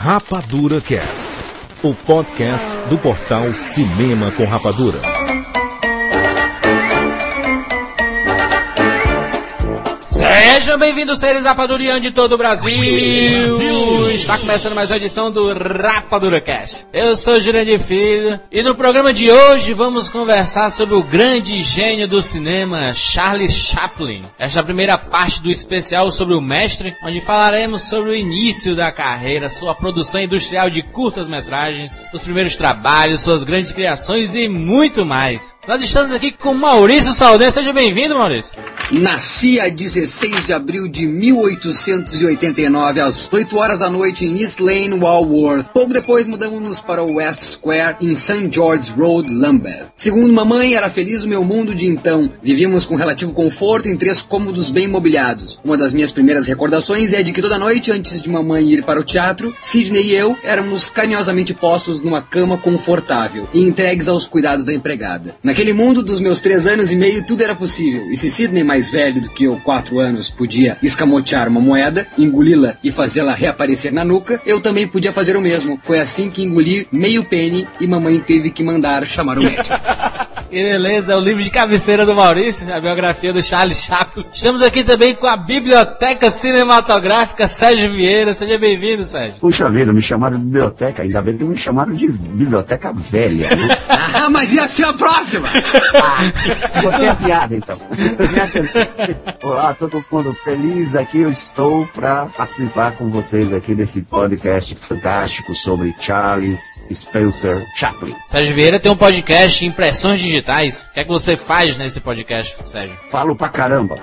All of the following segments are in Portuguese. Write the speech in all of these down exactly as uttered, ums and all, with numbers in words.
Rapadura Cast, o podcast do portal Cinema com Rapadura. Sejam bem-vindos, seres rapadurianos de todo o Brasil. Brasil! Está começando mais uma edição do Rapadura Cast. Eu sou Jurandir Filho e no programa de hoje vamos conversar sobre o grande gênio do cinema, Charlie Chaplin. Esta é a primeira parte do especial sobre o mestre, onde falaremos sobre o início da carreira, sua produção industrial de curtas-metragens, os primeiros trabalhos, suas grandes criações e muito mais. Nós estamos aqui com Maurício Saldanha. Seja bem-vindo, Maurício. Nasci a dezesseis de abril de mil oitocentos e oitenta e nove, às oito horas da noite, em East Lane, Walworth. Pouco depois mudamos-nos para o West Square, em Saint George's Road, Lambeth. Segundo mamãe, era feliz o meu mundo de então. Vivíamos com relativo conforto em três cômodos bem mobiliados. Uma das minhas primeiras recordações é de que toda noite, antes de mamãe ir para o teatro, Sidney e eu éramos carinhosamente postos numa cama confortável e entregues aos cuidados da empregada. Naquele mundo dos meus três anos e meio, tudo era possível. E se Sidney, mais velho do que eu, quatro anos, podia escamotear uma moeda, engoli-la e fazê-la reaparecer na nuca, eu também podia fazer o mesmo. Foi assim que engoli meio pene e mamãe teve que mandar chamar o médico. Que beleza, é o livro de cabeceira do Maurício, a biografia do Charlie Chaplin. Estamos aqui também com a Biblioteca Cinematográfica Sérgio Vieira. Seja bem-vindo, Sérgio. Puxa vida, me chamaram de biblioteca, ainda bem que me chamaram de biblioteca velha. Né? Ah, mas ia ser a próxima! Ah, botei a piada então. Olá, todo mundo feliz aqui, eu estou para participar com vocês aqui desse podcast fantástico sobre Charles Spencer Chaplin. Sérgio Vieira tem um podcast Impressões Digitais. O que é que você faz nesse podcast, Sérgio? Falo pra caramba.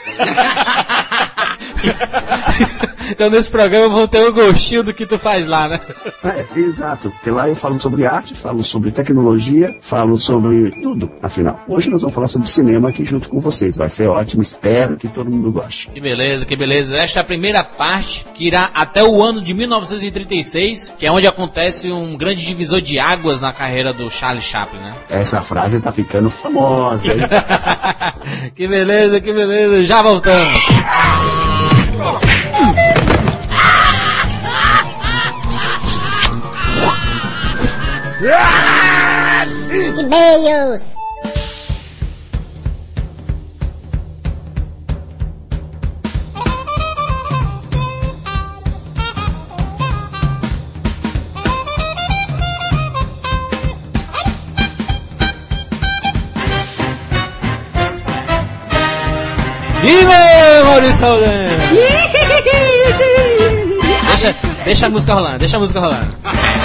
Então nesse programa vão ter um gostinho do que tu faz lá, né? É, exato, porque lá eu falo sobre arte, falo sobre tecnologia, falo sobre tudo, afinal. Hoje nós vamos falar sobre cinema aqui junto com vocês, vai ser ótimo, espero que todo mundo goste. Que beleza, que beleza. Esta é a primeira parte que irá até o ano de mil novecentos e trinta e seis, que é onde acontece um grande divisor de águas na carreira do Charlie Chaplin, né? Essa frase tá ficando famosa, hein? Que beleza, que beleza, já voltamos. E-mails. E-mail, Maurício Saldanha. deixa, deixa a música rolando, deixa a música rolando.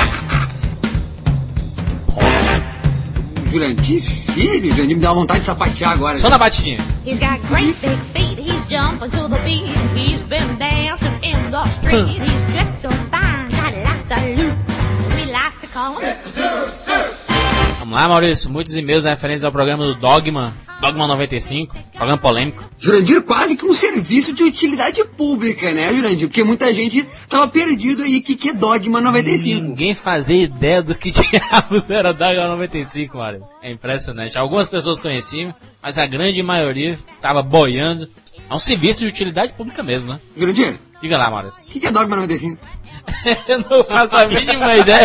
Jurandir Filho, Jurandir me dá uma vontade de sapatear agora. Só na batidinha. He's got great big feet, he's jumping to the beat, he's been dancing in the street, he's dressed so fine, got lots of loot, we like to call him mister Vamos lá, Maurício, muitos e-mails referentes ao programa do Dogma, Dogma noventa e cinco, programa polêmico. Jurandir, quase que um serviço de utilidade pública, né, Jurandir? Porque muita gente tava perdido aí, que que é Dogma noventa e cinco? Ninguém fazia ideia do que diabos era Dogma noventa e cinco, Maurício. É impressionante. Algumas pessoas conheciam, mas a grande maioria tava boiando. É um serviço de utilidade pública mesmo, né? Jurandir, Diga lá, Maurício. o que que é Dogma noventa e cinco? Eu não faço a mínima ideia.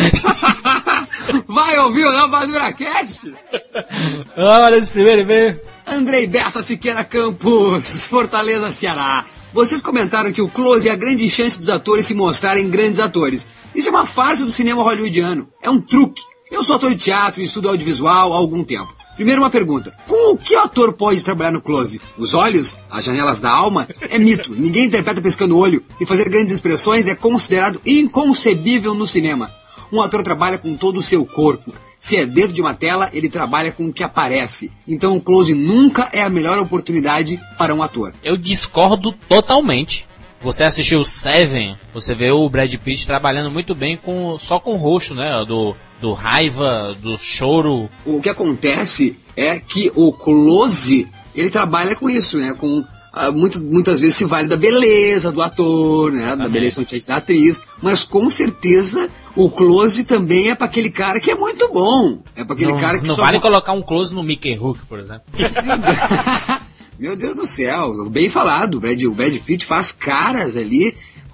Vai ouvir o Rapadura Cast? Vamos lá, esse primeiro e-mail. Andrei Bessa Siqueira Campos, Fortaleza, Ceará. Vocês comentaram que o close é a grande chance dos atores se mostrarem grandes atores. Isso é uma farsa do cinema hollywoodiano. É um truque. Eu sou ator de teatro e estudo audiovisual há algum tempo. Primeiro uma pergunta. Com o que o ator pode trabalhar no close? Os olhos? As janelas da alma? É mito. Ninguém interpreta pescando o olho. E fazer grandes expressões é considerado inconcebível no cinema. Um ator trabalha com todo o seu corpo. Se é dentro de uma tela, ele trabalha com o que aparece. Então o close nunca é a melhor oportunidade para um ator. Eu discordo totalmente. Você assistiu Seven, você vê o Brad Pitt trabalhando muito bem com, só com o rosto, né? Do, do raiva, do choro. O que acontece é que o close, ele trabalha com isso, né? Com, uh, muito, muitas vezes se vale da beleza do ator, né? Exatamente. Da beleza da atriz. Mas com certeza o close também é para aquele cara que é muito bom. É para aquele não, cara que não só... vale colocar um close no Mickey Rourke, por exemplo. Meu Deus do céu, bem falado. O Brad, o Brad Pitt faz caras ali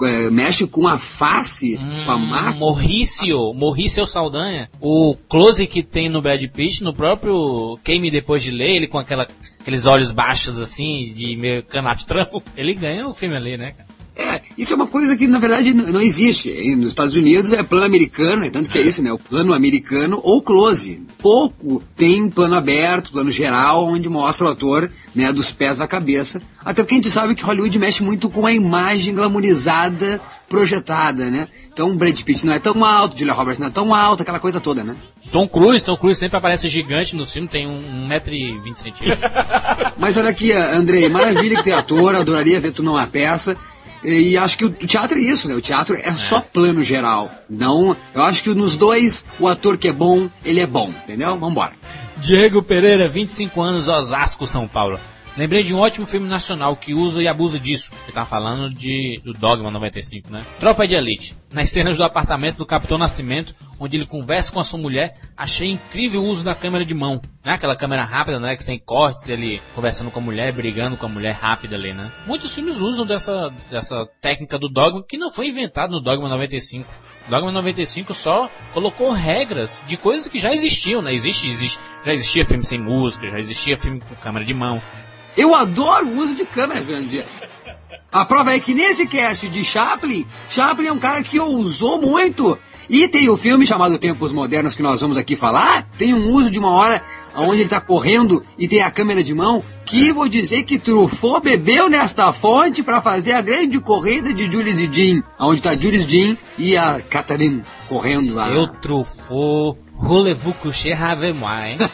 é, mexe com a face, hum, com a massa. Morrício, Morrício Saldanha. O close que tem no Brad Pitt, no próprio Queime Depois de Ler, ele com aquela, aqueles olhos baixos assim, de meio canastrão, ele ganha o filme ali, né, cara? É, isso é uma coisa que na verdade não existe. Nos Estados Unidos é plano americano, é tanto que é isso, né? O plano americano ou close. Pouco tem plano aberto, plano geral, onde mostra o ator, né, dos pés à cabeça. Até porque a gente sabe que Hollywood mexe muito com a imagem glamorizada, projetada, né? Então Brad Pitt não é tão alto, Julia Roberts não é tão alta, aquela coisa toda, né? Tom Cruise, Tom Cruise sempre aparece gigante no filme, tem um metro e vinte centímetros. Mas olha aqui, Andrei, maravilha que tem ator, adoraria ver tu numa peça. E acho que o teatro é isso, né? O teatro é, é só plano geral. Não, eu acho que nos dois, o ator que é bom, ele é bom, entendeu? Vambora. Diego Pereira, vinte e cinco anos, Osasco, São Paulo. Lembrei de um ótimo filme nacional que usa e abusa disso. Você tá falando de, do Dogma noventa e cinco, né? Tropa de Elite. Nas cenas do apartamento do Capitão Nascimento, onde ele conversa com a sua mulher, achei incrível o uso da câmera de mão. Né? Aquela câmera rápida, né? Que sem cortes, ele conversando com a mulher, brigando com a mulher rápida ali, né? Muitos filmes usam dessa, dessa técnica do Dogma, que não foi inventado no Dogma noventa e cinco. O Dogma noventa e cinco só colocou regras de coisas que já existiam, né? Existe, existe, já existia filme sem música, já existia filme com câmera de mão. Eu adoro o uso de câmera, Jurandir. A prova é que nesse cast de Chaplin, Chaplin é um cara que usou muito. E tem o filme chamado Tempos Modernos que nós vamos aqui falar. Tem um uso de uma hora onde ele está correndo e tem a câmera de mão. Que vou dizer que Truffaut bebeu nesta fonte para fazer a grande corrida de Jules e Jean. Onde está Jules Jean e a Catherine correndo lá. Seu Truffaut... Rolevo coucher avec-moi, hein?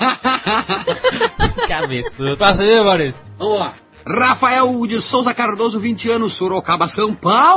Que absurdo. Passa aí, Maurício. Vamos lá. Rafael de Souza Cardoso, vinte anos, Sorocaba, São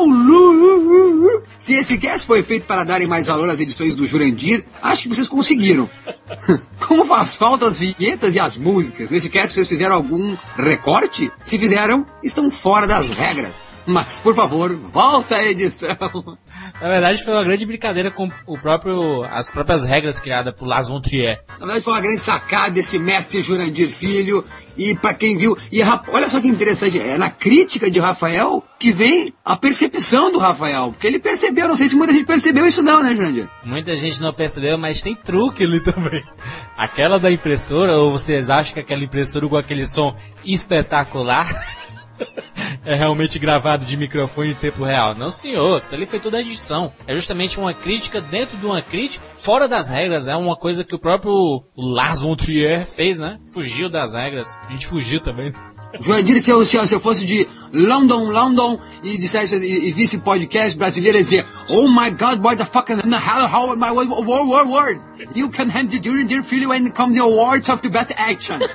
Paulo. Se esse cast foi feito para darem mais valor às edições do Jurandir, acho que vocês conseguiram. Como faz falta as vinhetas e as músicas? Nesse cast vocês fizeram algum recorte? Se fizeram, estão fora das regras. Mas, por favor, volta à edição. Na verdade, foi uma grande brincadeira com o próprio, as próprias regras criadas por Lars von Trier. Na verdade, foi uma grande sacada desse mestre Jurandir Filho. E pra quem viu... E olha só que interessante, é na crítica de Rafael que vem a percepção do Rafael. Porque ele percebeu, não sei se muita gente percebeu isso não, né, Jurandir? Muita gente não percebeu, mas tem truque ali também. Aquela da impressora, ou vocês acham que aquela impressora com aquele som espetacular... é realmente gravado de microfone em tempo real? Não, senhor, aquilo ali foi toda a edição. É justamente uma crítica dentro de uma crítica, fora das regras. É uma coisa que o próprio Lars von Trier fez, né? Fugiu das regras. A gente fugiu também. Jurandir, se eu, se eu fosse de London, London, e dissesse, e, e visse podcast brasileiro, ia dizer, oh my God, what the fuck, how, how, my word, word, word, word. You can have the Jurandir Filho when it comes the awards of the best actions.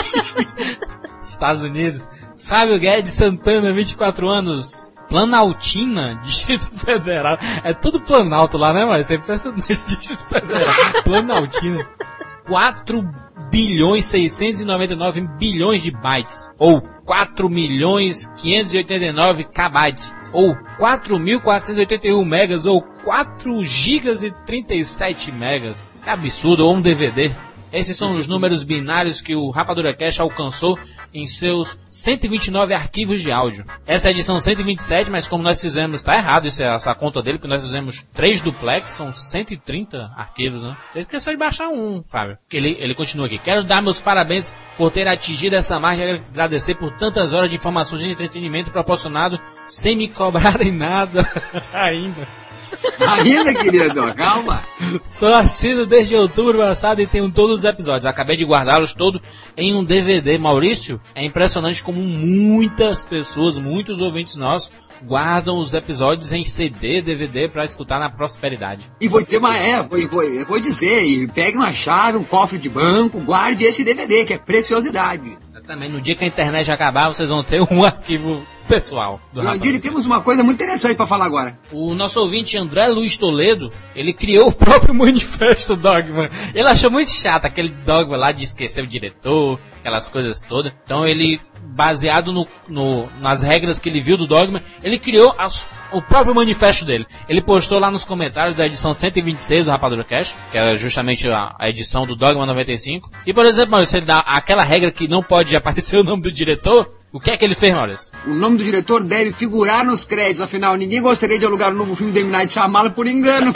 Estados Unidos. Fábio Guedes Santana, vinte e quatro anos, Planaltina, Distrito Federal. É tudo Planalto lá, né, mas sempre pensa no Distrito Federal. Planaltina. quatro bilhões seiscentos e noventa e nove bilhões de bytes. Ou quatro milhões quinhentos e oitenta e nove kbytes. Ou quatro mil quatrocentos e oitenta e um megas. Ou quatro gigas e trinta e sete megas. Que absurdo. Ou um D V D. Esses são os números binários que o Rapadura Cash alcançou em seus cento e vinte e nove arquivos de áudio. Essa é a edição cento e vinte e sete, mas como nós fizemos, tá errado isso, essa conta dele, porque nós fizemos três duplex, são cento e trinta arquivos, né? Você esqueceu de baixar um, Fábio. Ele, ele continua aqui. Quero dar meus parabéns por ter atingido essa marca e agradecer por tantas horas de informações e entretenimento proporcionado sem me cobrarem nada ainda. Ainda, querido, calma. Sou assino desde outubro passado e tenho todos os episódios. Acabei de guardá-los todos em um D V D. Maurício, é impressionante como muitas pessoas, muitos ouvintes nossos, guardam os episódios em C D, D V D para escutar na prosperidade. E vou dizer, mas é, vou, vou, vou dizer, e pegue uma chave, um cofre de banco, guarde esse D V D, que é preciosidade. Também no dia que a internet acabar, vocês vão ter um arquivo pessoal do Jurandir, temos uma coisa muito interessante para falar agora. O nosso ouvinte André Luiz Toledo, ele criou o próprio manifesto Dogma. Ele achou muito chato aquele Dogma lá de esquecer o diretor, aquelas coisas todas. Então ele, baseado no, no, nas regras que ele viu do Dogma, ele criou as, o próprio manifesto dele. Ele postou lá nos comentários da edição cento e vinte e seis do Rapadura Cash, que era justamente a, a edição do Dogma noventa e cinco. E por exemplo, se ele dá aquela regra que não pode aparecer o nome do diretor, O que é que ele fez, Maurício? O nome do diretor deve figurar nos créditos, afinal, ninguém gostaria de alugar o novo filme de M. Night Shyamalan por engano.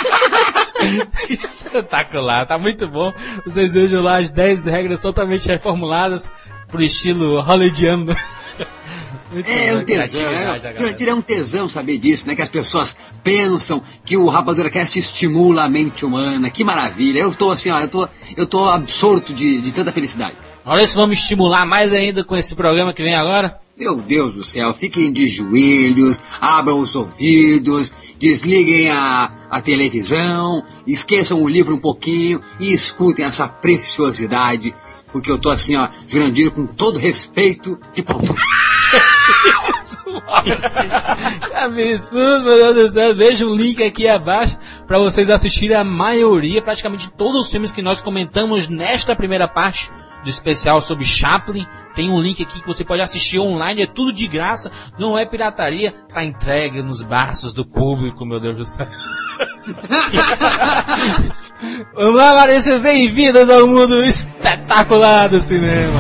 Espetacular, tá muito bom. Vocês vejam lá as dez regras totalmente reformuladas pro estilo hollywoodiano. Muito é bom, um tesão, é, é um tesão saber disso, né? Que as pessoas pensam que o Rapadura Cast estimula a mente humana. Que maravilha! Eu tô assim, ó, eu tô, eu tô absorto de, de tanta felicidade. Olha, se vamos estimular mais ainda com esse programa que vem agora. Meu Deus do céu, fiquem de joelhos, abram os ouvidos, desliguem a, a televisão, esqueçam o livro um pouquinho e escutem essa preciosidade, porque eu tô assim, ó, Jurandir, com todo respeito, de pau. Que absurdo, meu Deus do céu. Veja o link aqui abaixo para vocês assistirem a maioria, praticamente todos os filmes que nós comentamos nesta primeira parte do especial sobre Chaplin. Tem um link aqui que você pode assistir online, é tudo de graça, não é pirataria, tá entregue nos braços do público, meu Deus do céu. Vamos lá, Maurício, bem-vindos ao mundo espetacular do cinema.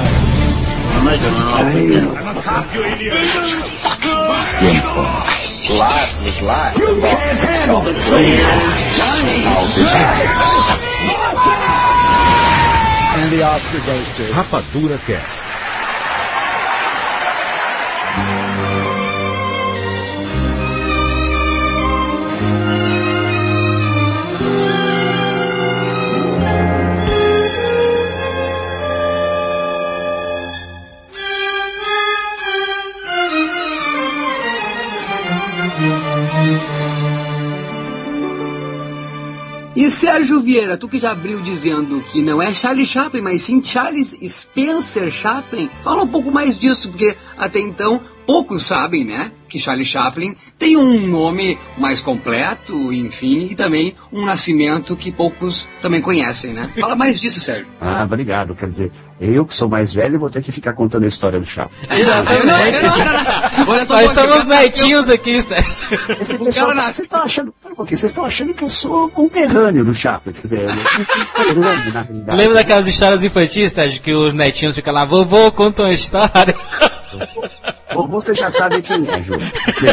James Bond. Life was life. You can't handle the And the Oscar goes to Rapadura Cast. E Sérgio Vieira, tu que já abriu dizendo que não é Charlie Chaplin, mas sim Charles Spencer Chaplin, fala um pouco mais disso, porque até então poucos sabem, né, que Charlie Chaplin tem um nome mais completo, enfim, e também um nascimento que poucos também conhecem, né? Fala mais disso, Sérgio. Ah, obrigado. Quer dizer, eu que sou mais velho vou ter que ficar contando a história do Chaplin. Exatamente. Olha, nós somos netinhos aqui, Sérgio. Esse pessoal, vocês estão achando, porque vocês estão achando que eu sou conterrâneo do Chaplin, quer dizer, eu sou conterrâneo, na realidade. Lembra daquelas histórias infantis, Sérgio, que os netinhos ficam lá, vovô, conta uma história. Você já sabe quem é, Júlio.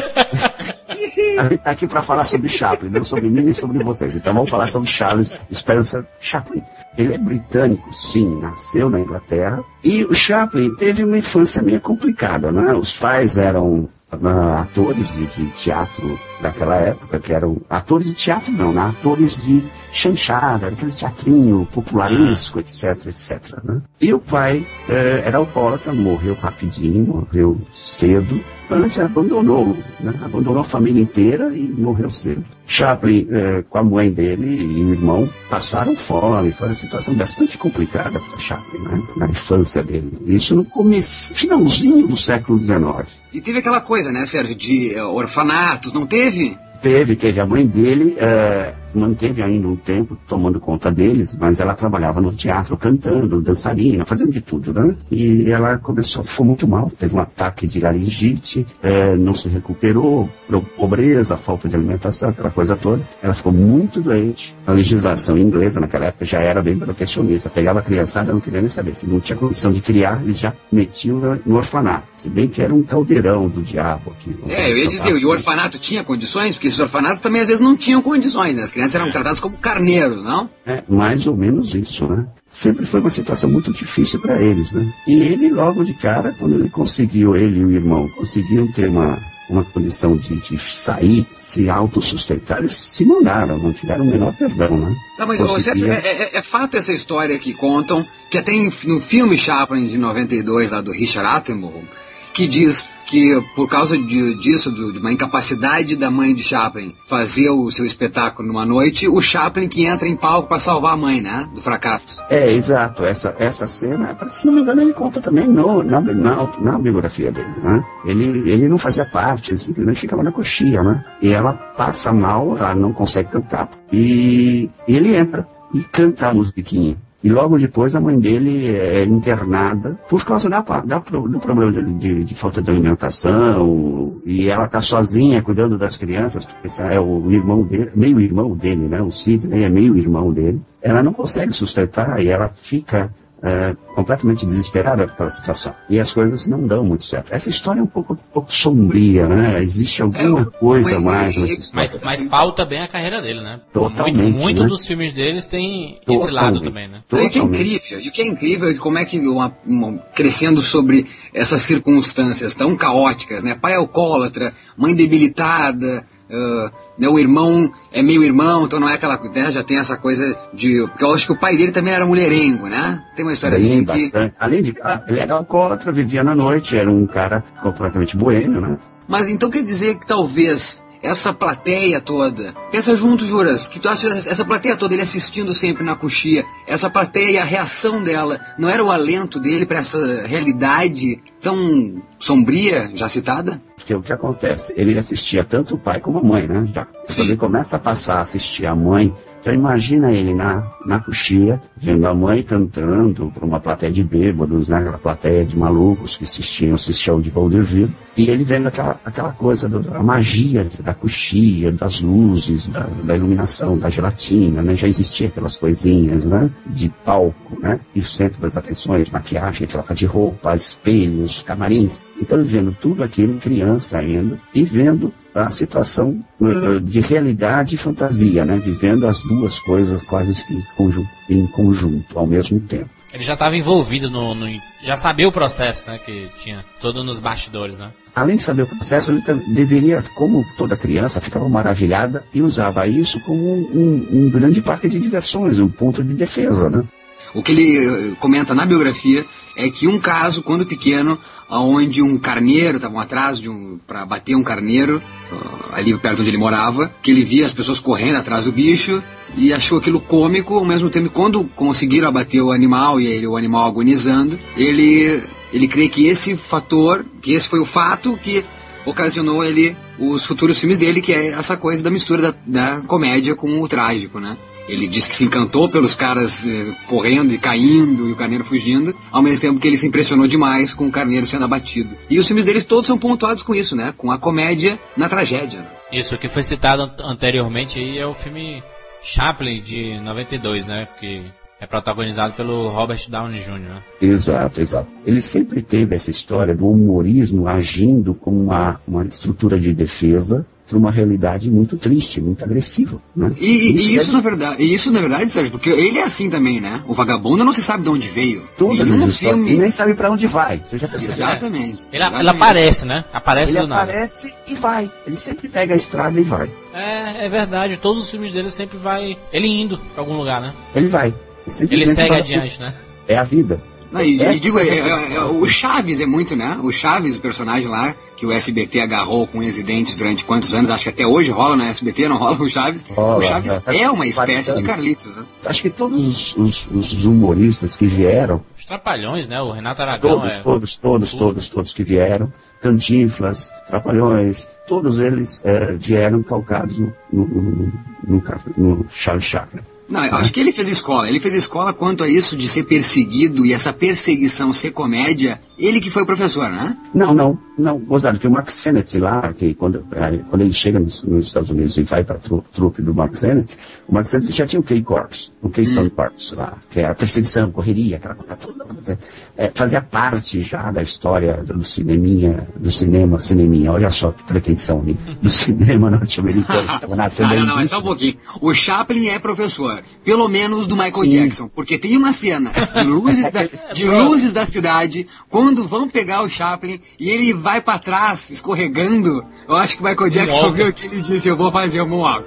A gente está aqui para falar sobre Chaplin, não sobre mim nem sobre vocês. Então vamos falar sobre Charles Spencer Chaplin. Ele é britânico, sim, nasceu na Inglaterra. E o Chaplin teve uma infância meio complicada, né? Os pais eram uh, atores de, de teatro daquela época, que eram atores de teatro não, né? Atores de chanchada, aquele teatrinho popularesco, etc, etc, né? E o pai eh, era alcoólatra, morreu rapidinho, morreu cedo. Antes abandonou, né? Abandonou a família inteira e morreu cedo. Chaplin, eh, com a mãe dele e o irmão, passaram fome, foi uma situação bastante complicada para Chaplin, né? Na infância dele. Isso no começo, finalzinho do século dezenove. E teve aquela coisa, né, Sérgio, de uh, orfanatos, não teve? Teve, teve. A mãe dele eh, manteve ainda um tempo tomando conta deles, mas ela trabalhava no teatro cantando, dançarina, fazendo de tudo, né? E ela começou, ficou muito mal, teve um ataque de laringite, eh, não se recuperou, pobreza, falta de alimentação, aquela coisa toda. Ela ficou muito doente. A legislação inglesa naquela época já era bem protecionista, pegava a criançada, não queria nem saber. Se não tinha condição de criar, eles já metiam no, no orfanato. Se bem que era um caldeirão do diabo aqui. É, eu ia dizer, e o orfanato tinha condições? Porque esses orfanatos também às vezes não tinham condições, né? As crianças eram tratadas como carneiros, não? É, mais ou menos isso, né? Sempre foi uma situação muito difícil para eles, né? E ele, logo de cara, quando ele conseguiu, ele e o irmão, conseguiram ter uma, uma condição de, de sair, se autossustentar, eles se mandaram, não tiveram o menor perdão, né? Tá, mas Conseguia... Sérgio, é, é, é fato essa história que contam, que até em, no filme Chaplin de noventa e dois, lá do Richard Attenborough, que diz que por causa de, disso, de, de uma incapacidade da mãe de Chaplin fazer o seu espetáculo numa noite, o Chaplin que entra em palco para salvar a mãe, né? Do fracasso. É, exato. Essa, essa cena, se não me engano, ele conta também no, na, na, na biografia dele, né? Ele, ele não fazia parte, ele simplesmente ficava na coxia, né? E ela passa mal, ela não consegue cantar. E ele entra e canta a musiquinha. E logo depois a mãe dele é internada por causa da, da, do problema de, de, de falta de alimentação. E ela está sozinha cuidando das crianças, porque é o irmão dele, meio irmão dele, né? O Sidney é meio irmão dele. Ela não consegue sustentar e ela fica é, completamente desesperada por aquela situação. E as coisas não dão muito certo. Essa história é um pouco, um pouco sombria, né? Existe alguma é, coisa mais nessa história. Mas, mas pauta bem a carreira dele, né? Totalmente. Muito, muito né? dos filmes deles tem Totalmente. esse lado também, né? E o que é incrível, e o que é incrível é como é que, uma, uma, crescendo sobre essas circunstâncias tão caóticas, né? Pai alcoólatra, mãe debilitada, uh, né? O irmão é meio irmão, então não é aquela, né? Já tem essa coisa de... Porque eu acho que o pai dele também era mulherengo, né? Tem uma história Bem, assim bastante. que... Além de... Ah, ele era alcoólatra, vivia na noite, era um cara completamente boêmio, né? Mas então quer dizer que talvez... essa plateia toda, pensa junto, Juras, que tu acha essa plateia toda, ele assistindo sempre na coxia, essa plateia, a reação dela, não era o alento dele para essa realidade tão sombria, já citada? Porque o que acontece, ele assistia tanto o pai como a mãe, né? Já, quando ele começa a passar a assistir a mãe, já imagina ele na, na coxia, vendo a mãe cantando para uma plateia de bêbados, né? Aquela plateia de malucos que assistiam esse show de vaudeville. E ele vendo aquela, aquela coisa, do, a magia da coxia, das luzes, da, da iluminação, da gelatina, né? Já existia aquelas coisinhas, né? De palco, né? E o centro das atenções, maquiagem, troca de roupa, espelhos, camarins. Então ele vendo tudo aquilo, criança ainda, e vendo a situação uh, de realidade e fantasia, né? Vivendo as duas coisas quase que conjunto, em conjunto, ao mesmo tempo. Ele já estava envolvido no, no... já sabia o processo, né? Que tinha todo nos bastidores, né? Além de saber o processo, ele deveria, como toda criança, ficava maravilhada e usava isso como um, um, um grande parque de diversões, um ponto de defesa, né? O que ele comenta na biografia é que um caso, quando pequeno, onde um carneiro, estavam atrás de um, para bater um carneiro, uh, ali perto onde ele morava, que ele via as pessoas correndo atrás do bicho e achou aquilo cômico, ao mesmo tempo, quando conseguiram abater o animal e ele, o animal agonizando, ele, ele crê que esse fator, que esse foi o fato que ocasionou ele os futuros filmes dele, que é essa coisa da mistura da, da comédia com o trágico, né? Ele diz que se encantou pelos caras eh, correndo e caindo e o carneiro fugindo, ao mesmo tempo que ele se impressionou demais com o carneiro sendo abatido. E os filmes deles todos são pontuados com isso, né? Com a comédia na tragédia. Né? Isso, o que foi citado anteriormente aí é o filme Chaplin, de noventa e dois, né? Que é protagonizado pelo Robert Downey júnior Né? Exato, exato. Ele sempre teve essa história do humorismo agindo como uma, uma estrutura de defesa para uma realidade muito triste, muito agressiva. Né? E, e isso, isso, é... na verdade, e isso na verdade, Sérgio, porque ele é assim também, né? O vagabundo não se sabe de onde veio. Todas Nenhum as filme... E nem sabe para onde vai. Você já percebeu? Exatamente. Ele, exatamente. ele aparece, né? Aparece ele do nada. Ele aparece e vai. Ele sempre pega a estrada e vai. É, é verdade. Todos os filmes dele sempre vai... Ele indo para algum lugar, né? Ele vai. Ele segue adiante, né? É a vida. Não, e, e digo, é, é, é, o Chaves é muito, né? O Chaves, o personagem lá, que o S B T agarrou com unhas e dentes durante quantos anos? Acho que até hoje rola no S B T, não rola o Chaves. Rola, o Chaves é, é uma espécie de Carlitos, né? Acho que todos os, os, os humoristas que vieram... Os Trapalhões, né? O Renato Aragão Todos, é... todos, todos, todos, todos que vieram. Cantinflas, Trapalhões, todos eles é, vieram calcados no, no, no, no, no Charles Chaplin. Não, eu acho que ele fez escola. Ele fez escola quanto a isso de ser perseguido e essa perseguição ser comédia. Ele que foi o professor, né? Não, não, não. Gozado, que o Mark Sennett lá, que quando, quando ele chega nos, nos Estados Unidos e vai para a trupe, trupe do Mark Sennett, o Mark Sennett já tinha o K-Corps, o Keystone hum. Corps lá, que era perseguição, correria, aquela coisa toda. É, fazia parte já da história do cineminha, do cinema, cineminha, olha só que pretensão ali, do cinema norte-americano. Não, não, não, é só um pouquinho. O Chaplin é professor. Pelo menos do Michael Sim. Jackson, porque tem uma cena de luzes da, de luzes da cidade, quando vão pegar o Chaplin e ele vai pra trás, escorregando. Eu acho que o Michael Jackson viu que ele disse, eu vou fazer o Moonwalk.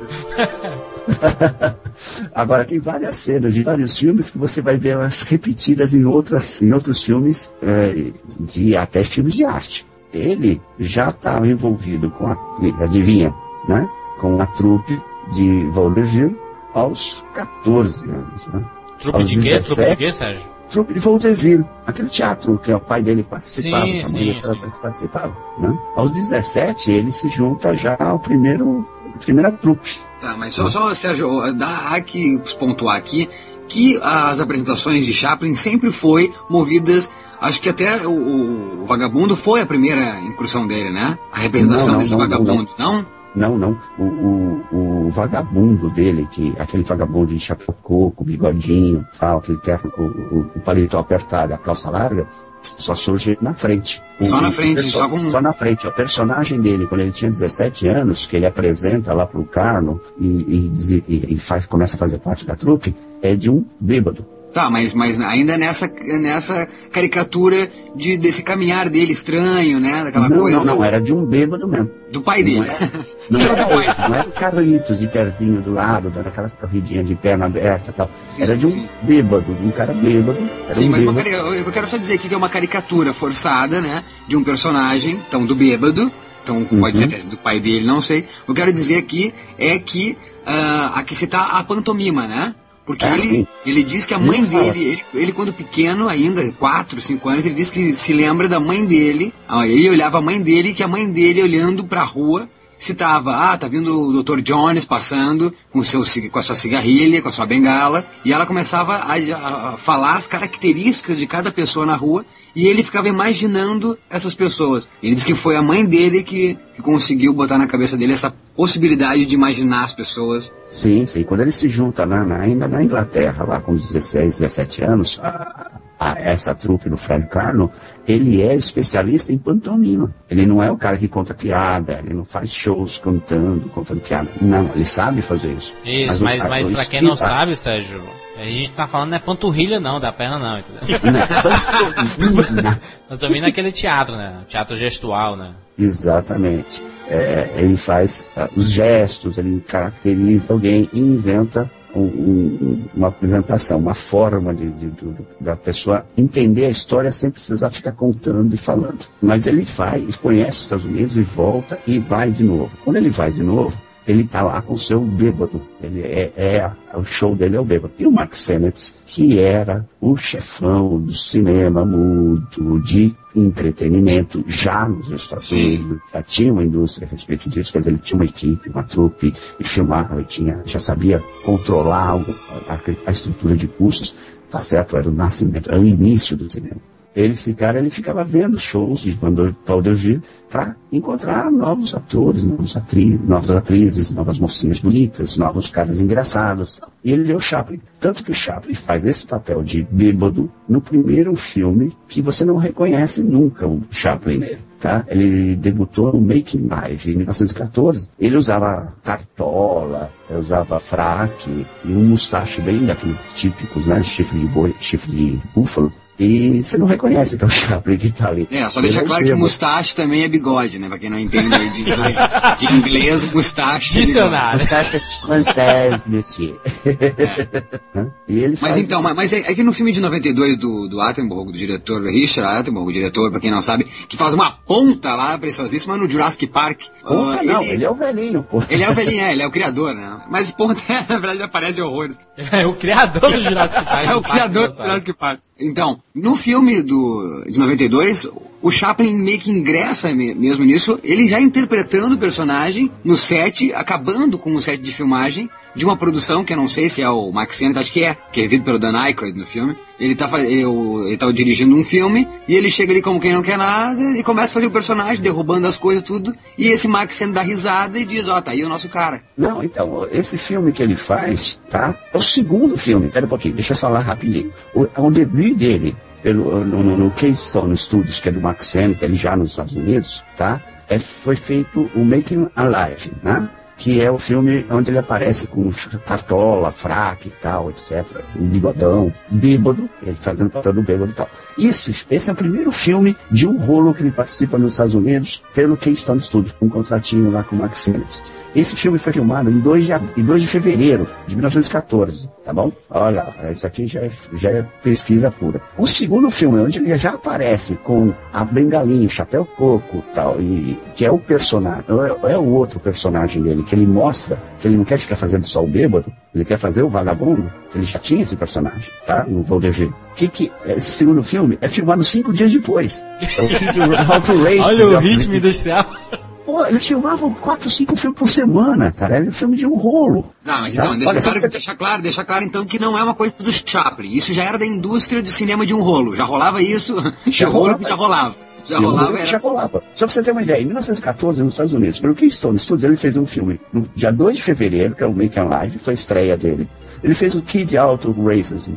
Agora, tem várias cenas de vários filmes que você vai ver elas repetidas em, outras, em outros filmes, é, de, até filmes de arte. Ele já estava envolvido com a, adivinha, né? Com a trupe de vaudeville aos catorze anos, né? Trupe de quê? Trupe de quê, Sérgio? Trupe de vaudeville, aquele teatro que o pai dele participava, sim, a sim, mãe dele participava, né? Aos dezessete ele se junta já ao primeiro, a primeira trupe. Tá, mas só, só Sérgio, dá há que pontuar aqui que as apresentações de Chaplin sempre foi movidas, acho que até o, o Vagabundo foi a primeira incursão dele, né? A representação não, não, desse não, vagabundo, não? não? Não, não. O, o, o vagabundo dele, que, aquele vagabundo de chapéu coco, bigodinho, tal, aquele terno, o, o, o paletó apertado, a calça larga, só surge na frente. Só o, na frente, perso- só com... Só na frente. O personagem dele, quando ele tinha dezessete anos, que ele apresenta lá pro Carno e, e, e, e faz, começa a fazer parte da trupe, é de um bêbado. Tá, mas, mas ainda nessa, nessa caricatura de, desse caminhar dele estranho, né? Daquela não, coisa. Não, não, era de um bêbado mesmo. Do pai dele. Não era, não era, do pai, não era o Carlitos de terzinho do lado, dando aquelas corridinhas de perna aberta e tal. Sim, era de um sim. bêbado, de um cara bêbado. Era Sim, um mas uma bêbado. cari- eu quero só dizer aqui que é uma caricatura forçada, né? De um personagem, então, do bêbado. Então, Uhum. pode ser do pai dele, não sei. O que eu quero dizer aqui é que uh, aqui se tá a pantomima, né? Porque Ah, ele, sim. ele diz que a mãe Ele fala. dele, ele, ele quando pequeno ainda, quatro, cinco anos, ele diz que se lembra da mãe dele. Ah, ele olhava a mãe dele, que a mãe dele olhando pra rua, citava, ah, tá vindo o doutor Jones passando com, o seu, ci- com a sua cigarrilha, com a sua bengala, e ela começava a, a- a falar as características de cada pessoa na rua, e ele ficava imaginando essas pessoas. Ele diz que foi a mãe dele que, que conseguiu botar na cabeça dele essa possibilidade de imaginar as pessoas. Sim, sim. Quando ele se junta na, na- ainda na Inglaterra, lá com dezesseis, dezessete anos, a, a essa trupe do Fred Carno, ele é especialista em pantomima. Ele não é o cara que conta piada, ele não faz shows cantando, contando piada. Não, ele sabe fazer isso. Isso, o mas, cara- mas o pra quem não estilo- sabe, Sérgio, a gente tá falando não é panturrilha não, da perna não, entendeu? Pantomima. Panturrilha é aquele teatro, né? Teatro gestual, né? Exatamente. É, ele faz uh, os gestos, ele caracteriza alguém e inventa um, um, uma apresentação, uma forma de, de, de, da pessoa entender a história sem precisar ficar contando e falando. Mas ele vai, ele conhece os Estados Unidos e volta e vai de novo. Quando ele vai de novo, ele está lá com o seu bêbado. Ele é, é, o show dele é o bêbado. E o Mark Sennett, que era o chefão do cinema mudo, de entretenimento, já nos Estados Unidos, já tinha uma indústria a respeito disso, quer dizer, ele tinha uma equipe, uma trupe, e filmava, e tinha, já sabia controlar o, a, a estrutura de custos. Tá certo, era o nascimento, era o início do cinema. Ele, esse cara, ele ficava vendo shows de vaudeville para encontrar novos atores, novos atri- novas atrizes, novas mocinhas bonitas, novos caras engraçados. E ele leu Chaplin. Tanto que o Chaplin faz esse papel de bêbado no primeiro filme que você não reconhece nunca o Chaplin nele. Tá? Ele debutou no Making Live em mil novecentos e catorze. Ele usava cartola, usava fraque e um mustache bem daqueles típicos, né? Chifre de boi, chifre de búfalo. E você não reconhece que é o Chaplin que tá ali. É, só deixar Ele é claro que bêbado. mustache também é bigode, né? Pra quem não entende aí de inglês, de inglês mustache. é bigode. Dicionário. Mustache francês, monsieur. E ele Mas faz então, esse- mas, mas é, é que no filme de noventa e dois do, do Attenborough, do diretor Richard Attenborough, o diretor, pra quem não sabe, que faz uma ponta lá preciosíssima no Jurassic Park. Ponta uh, não, ele... é o velhinho, pô. Ele é o velhinho, é, ele é o criador, né? Mas ponta, na verdade, aparece horrores. É o criador do Jurassic Park. É o do Parque criador do Dinossauro. Jurassic Park. Então, no filme do, de noventa e dois, o Chaplin meio que ingressa me- mesmo nisso, ele já interpretando o personagem no set, acabando com o set de filmagem de uma produção que eu não sei se é o Max Sennett, acho que é, que é vivido pelo Dan Aykroyd no filme. Ele tá, fa- ele, o- ele tá dirigindo um filme e ele chega ali como quem não quer nada e começa a fazer o personagem, derrubando as coisas tudo, e esse Max Sennett dá risada e diz, ó, tá aí o nosso cara. Não, então, esse filme que ele faz, tá? É o segundo filme, pera um pouquinho, deixa eu falar rapidinho. O, o debut dele, pelo, no, no, no Keystone Studios, que é do Max Sennett, ele já nos Estados Unidos, tá? É, foi feito o Making Alive, né? Que é o filme onde ele aparece com cartola, fraque e tal, etcétera. Um bigodão, bêbado, ele fazendo o papel do bêbado e tal. Esse, esse é o primeiro filme de um rolo que ele participa nos Estados Unidos pelo Keystone Studios, com um contratinho lá com o Max Sennett. Esse filme foi filmado em dois de, ab- em dois de fevereiro de mil novecentos e catorze, tá bom? Olha, isso aqui já é, já é pesquisa pura. O segundo filme, onde ele já aparece com a bengalinha, o chapéu coco e tal, e, que é o personagem, é, é o outro personagem dele, que ele mostra que ele não quer ficar fazendo só o bêbado, ele quer fazer o vagabundo, ele já tinha esse personagem, tá? No vaudeville. Que que esse segundo filme é filmado cinco dias depois. É o Kid How to Race. Olha o ritmo industrial. Pô, eles filmavam quatro, cinco filmes por semana, cara. Era um filme de um rolo. Não, mas Tá? então, deixa Olha, só claro, você- deixa claro, deixa claro então que não é uma coisa do Chaplin. Isso já era da indústria de cinema de um rolo. Já rolava isso, Já de rolo rolava que já isso. rolava. Já rolava, Já rolava. Só pra você ter uma ideia, em mil novecentos e catorze, nos Estados Unidos, pelo Keystone Studios, ele fez um filme no dia dois de fevereiro, que é o Make and Live, foi a estreia dele. Ele fez o Kid Auto Races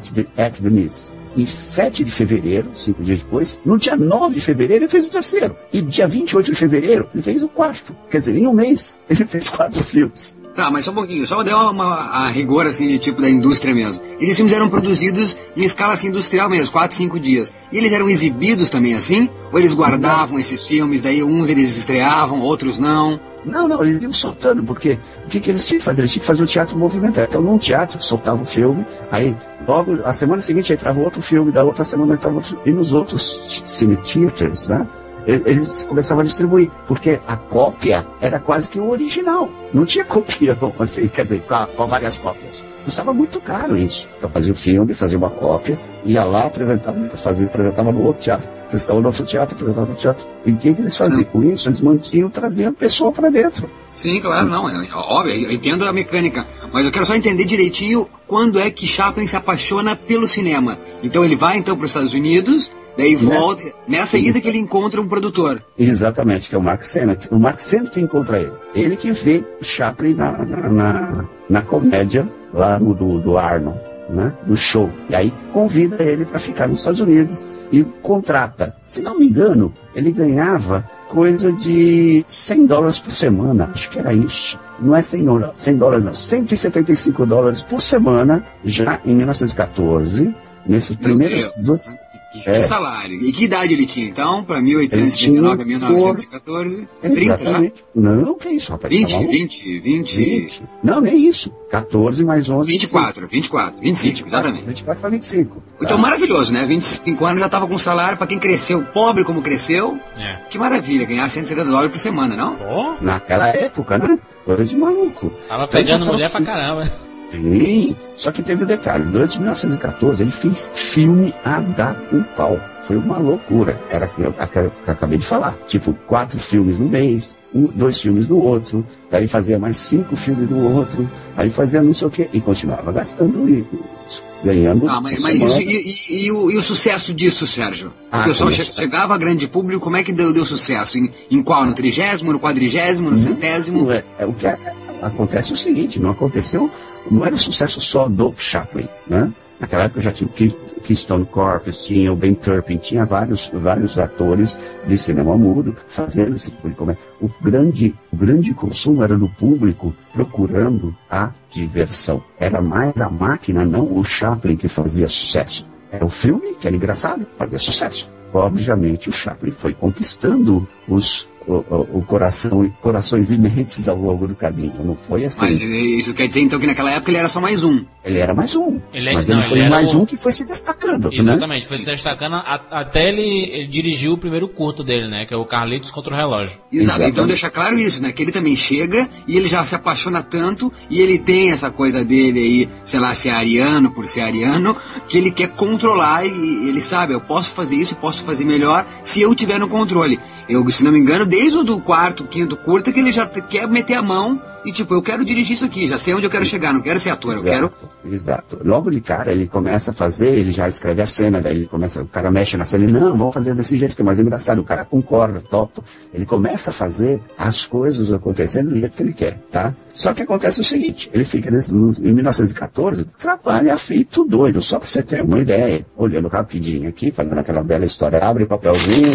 at Venice. Em sete de fevereiro, cinco dias depois, no dia nove de fevereiro, ele fez o terceiro. E dia vinte e oito de fevereiro, ele fez o quarto. Quer dizer, em um mês, ele fez quatro filmes. Tá, mas só um pouquinho, só dar uma, uma a rigor, assim, de tipo da indústria mesmo. Esses filmes eram produzidos em escala, assim, industrial mesmo, quatro, cinco dias. E eles eram exibidos também assim? Ou eles guardavam esses filmes, daí uns eles estreavam, outros não? Não, não, eles iam soltando, porque o que, que eles tinham que fazer? Eles tinham que fazer o teatro movimentar. Então, num teatro, soltava o filme, aí, logo, a semana seguinte, entrava outro filme, da outra semana entrava outro filme. E nos outros cine theaters, né? Eles começavam a distribuir, porque a cópia era quase que o original. Não tinha copia, assim, quer dizer, com, com várias cópias. Custava muito caro isso. Então fazia o filme, fazia uma cópia, ia lá, apresentava, fazia, apresentava no outro teatro, apresentava no outro teatro, apresentava no outro teatro. E o que, que eles faziam com isso? Eles mantinham, trazendo pessoa para dentro. Sim, claro, não, é, óbvio, eu entendo a mecânica, mas eu quero só entender direitinho quando é que Chaplin se apaixona pelo cinema. Então ele vai então para os Estados Unidos, daí volta, nessa, nessa ida que ele encontra um produtor. Exatamente, que é o Mark Sennett. O Mark Sennett encontra ele. Ele que vê o Chaplin na, na, na, na comédia lá no, do, do Arnold, né, do show. E aí convida ele para ficar nos Estados Unidos e contrata. Se não me engano, ele ganhava coisa de cem dólares por semana, acho que era isso. Não é cem dólares, não, cento e setenta e cinco dólares por semana, já em mil novecentos e catorze, nesses primeiros dois... Que, é. que salário. E que idade ele tinha, então? Para mil oitocentos e setenta e nove a mil novecentos e catorze? trinta já? Não, que isso, rapaz. vinte, tá vinte, vinte, vinte. Não, nem isso. catorze mais onze. vinte e quatro, vinte e quatro, vinte e cinco, vinte e quatro, exatamente. vinte e quatro para vinte e cinco. Então, tá. Maravilhoso, né? vinte e cinco anos já estava com salário para quem cresceu, pobre como cresceu. É. Que maravilha, ganhar cento e setenta dólares por semana, não? Oh. Naquela época, né? Coisa de maluco. Tava pegando mulher pra caramba. Sim, só que teve um detalhe. Durante mil novecentos e catorze, ele fez filme a dar um pau. Foi uma loucura. Era aquilo que eu acabei de falar. Tipo, quatro filmes no mês, um, dois filmes no outro, daí fazia mais cinco filmes no outro, aí fazia não sei o quê, e continuava gastando e ganhando. Ah, mas, mas isso, e, e, e, o, e o sucesso disso, Sérgio? Ah, o pessoal che chegava a grande público, como é que deu, deu sucesso? Em, em qual? No trigésimo, no quadrigésimo, no centésimo? É, é, o que é, acontece é o seguinte, não aconteceu, não era sucesso só do Chaplin, né? Naquela época já tinha o Keystone Corps, tinha o Ben Turpin, tinha vários, vários atores de cinema mudo fazendo esse público. O grande, o grande consumo era do público procurando a diversão. Era mais a máquina, não o Chaplin, que fazia sucesso. Era o filme, que era engraçado, fazia sucesso. Obviamente o Chaplin foi conquistando os O, o, o coração, corações imensos ao longo do caminho, não foi assim. Mas isso quer dizer então que naquela época ele era só mais um? Ele era mais um, ele, mas não, ele foi ele mais o... um que foi se destacando. Exatamente, né? foi se destacando a, até ele, ele dirigiu o primeiro curto dele, né, que é o Carlitos contra o Relógio. Exato, Exatamente. Então deixa claro isso, né, que ele também chega e ele já se apaixona tanto e ele tem essa coisa dele aí, sei lá, ser ariano por ser ariano, que ele quer controlar e ele sabe, eu posso fazer isso, posso fazer melhor se eu tiver no controle. Eu, se não me engano, desde o do quarto, quinto curta, que ele já quer meter a mão e tipo, eu quero dirigir isso aqui, já sei onde eu quero chegar, não quero ser ator, exato, eu quero... Exato. Logo de cara, ele começa a fazer, ele já escreve a cena, daí ele começa, o cara mexe na cena, ele, não, vamos fazer desse jeito que é mais engraçado, o cara concorda, topa. Ele começa a fazer as coisas acontecendo do jeito que ele quer, tá? Só que acontece o seguinte, ele fica nesse, em mil novecentos e catorze, trabalha feito doido, só pra você ter uma ideia, olhando rapidinho aqui, fazendo aquela bela história, abre papelzinho...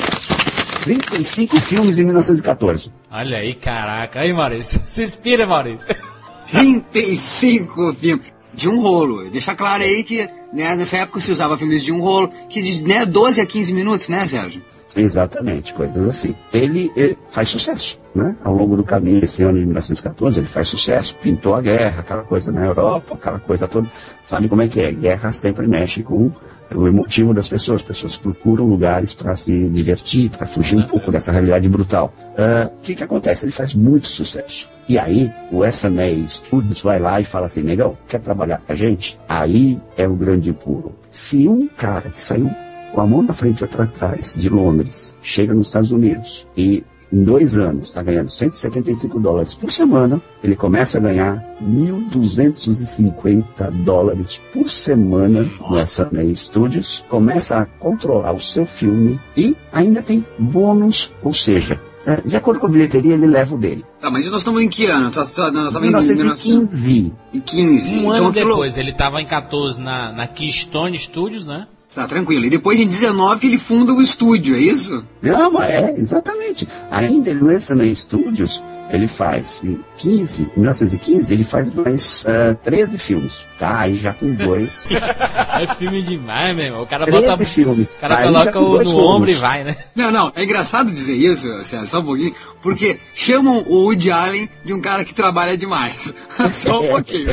trinta e cinco filmes em mil novecentos e catorze. Olha aí, caraca. Aí, Maurício. Se inspira, Maurício. trinta e cinco filmes de um rolo. Deixa claro aí que, né, nessa época se usava filmes de um rolo, que de, né, doze a quinze minutos, né, Sérgio? Exatamente, coisas assim. Ele, ele faz sucesso, né? Ao longo do caminho, esse ano de mil novecentos e catorze, ele faz sucesso, pintou a guerra, aquela coisa na Europa, aquela coisa toda. Sabe como é que é? Guerra sempre mexe com o emotivo das pessoas. As pessoas procuram lugares para se divertir, para fugir um pouco dessa realidade brutal. O uh, que que acontece? Ele faz muito sucesso. E aí, o S N A Studios vai lá e fala assim, negão, quer trabalhar com a gente? Aí é o grande pulo. Se um cara que saiu com a mão na frente e outra atrás de Londres chega nos Estados Unidos e em dois anos está ganhando cento e setenta e cinco dólares por semana, ele começa a ganhar mil duzentos e cinquenta dólares por semana no S N A Studios, começa a controlar o seu filme e ainda tem bônus, ou seja, de acordo com a bilheteria, ele leva o dele. Tá, mas nós estamos em que ano? Tá, tá, nós estamos mil novecentos e quinze. Em quinze. Um então, ano aquilo... depois, ele estava em catorze na, na Keystone Studios, né? Tá, tranquilo. E depois em dezenove que ele funda o estúdio, é isso? Não, mas é, exatamente. Ainda no S N A Studios, ele faz, em quinze, mil novecentos e quinze, ele faz mais uh, treze filmes. Tá, aí já com dois. É filme demais, meu irmão. O cara treze bota... filmes. O cara aí coloca o no ombro e vai, né? Não, não, é engraçado dizer isso, Sérgio, só um pouquinho, porque chamam o Woody Allen de um cara que trabalha demais. Só um pouquinho.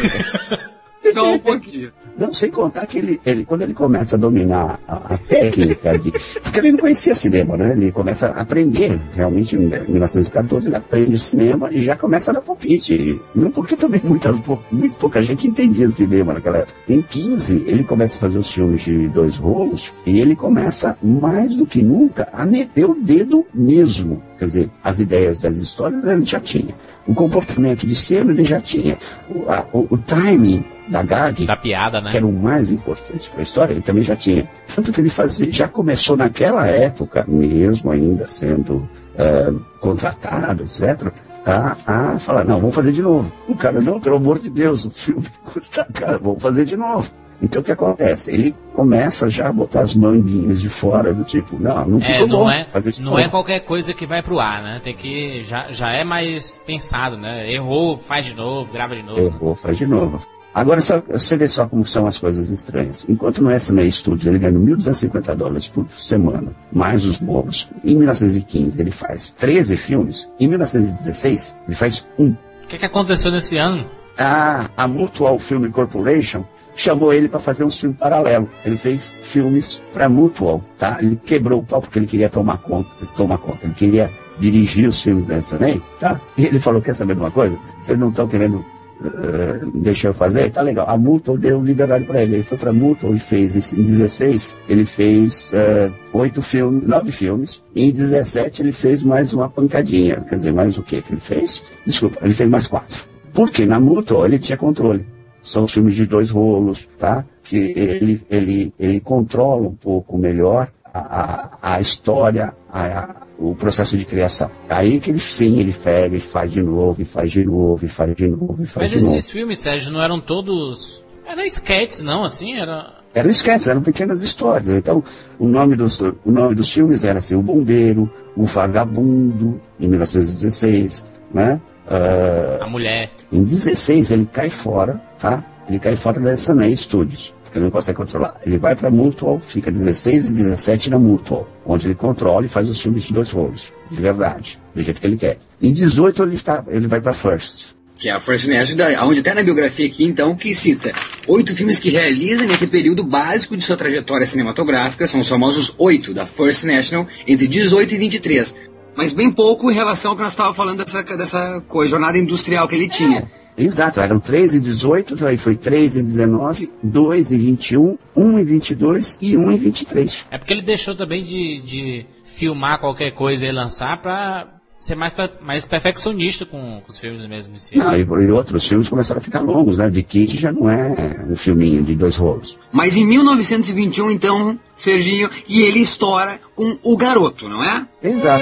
Só um pouquinho. Não, sem contar que ele, ele quando ele começa a dominar a, a técnica de... Porque ele não conhecia cinema, né? Ele começa a aprender, realmente, em mil novecentos e catorze, ele aprende cinema e já começa a dar palpite. Não porque também muita, muito pouca gente entendia cinema naquela época. Em quinze, ele começa a fazer os filmes de dois rolos e ele começa, mais do que nunca, a meter o dedo mesmo. Quer dizer, as ideias das histórias ele já tinha. O comportamento de cena ele já tinha. O, a, o, o timing da gag, da piada, né? Que era o mais importante para a história, ele também já tinha. Tanto que ele fazia, já começou naquela época, mesmo ainda sendo uh, contratado, etcétera, a, a falar, não, vamos fazer de novo. O cara, não, pelo amor de Deus, o filme custa caro, vamos fazer de novo. Então o que acontece? Ele começa já a botar as manguinhas de fora, do tipo, não, não ficou é, não bom. É, fazer de não novo. é qualquer coisa que vai pro ar, né? Tem que, já, já é mais pensado, né? Errou, faz de novo, grava de novo. Errou, faz de novo. Agora, só, você vê só como são as coisas estranhas. Enquanto no S N A Studios ele ganha mil duzentos e cinquenta dólares por semana, mais os bônus, em mil novecentos e quinze ele faz treze filmes, em mil novecentos e dezesseis ele faz um. O que, que aconteceu nesse ano? A, a Mutual Film Corporation chamou ele para fazer uns filmes paralelos. Ele fez filmes para Mutual, tá? Ele quebrou o pau porque ele queria tomar conta, tomar conta, ele queria dirigir os filmes da S N A, tá? E ele falou, quer saber de uma coisa? Vocês não estão querendo Uh, deixa eu fazer, tá legal. A Mutual deu liberdade para ele. Ele foi pra Mutual e fez, em dezesseis, ele fez oito uh, filmes, nove filmes. E em dezessete ele fez mais uma pancadinha. Quer dizer, mais o que que ele fez? Desculpa, ele fez mais quatro. Porque na Mutual ele tinha controle. São filmes de dois rolos, tá? Que ele, ele, ele controla um pouco melhor a, a, a história, a, a, o processo de criação. Aí que ele sim, ele pega e faz de novo, e faz de novo, e faz de novo, e faz Mas de novo. Mas esses filmes, Sérgio, não eram todos... Eram sketches, não, assim? Era... Eram sketches, eram pequenas histórias. Então, o nome dos, o nome dos filmes era assim, O Bombeiro, O Vagabundo, em mil novecentos e dezesseis, né? Uh, a Mulher. Em dezesseis ele cai fora, tá? Ele cai fora da S N A Studios. Ele não consegue controlar. Ele vai para a Mutual, fica dezesseis e dezessete na Mutual, onde ele controla e faz os filmes de dois rolos, de verdade, do jeito que ele quer. Em dezoito ele, tá, ele vai para First. Que é a First National, onde até na biografia aqui, então, que cita oito filmes que realiza nesse período básico de sua trajetória cinematográfica, são os famosos oito da First National, entre dezoito e vinte e três. Mas bem pouco em relação ao que nós estávamos falando dessa, dessa coisa, jornada industrial que ele tinha. É. Exato, eram três em dezoito, aí foi três em dezenove, dois em vinte e um, um em vinte e dois e um em vinte e três. É porque ele deixou também de, de filmar qualquer coisa e lançar pra ser mais, mais perfeccionista com, com os filmes mesmo em si. Não, e, e outros filmes começaram a ficar longos, né? De Kid já não é um filminho de dois rolos. Mas em mil novecentos e vinte e um, então, Serginho, e ele estoura com O Garoto, não é? Exato.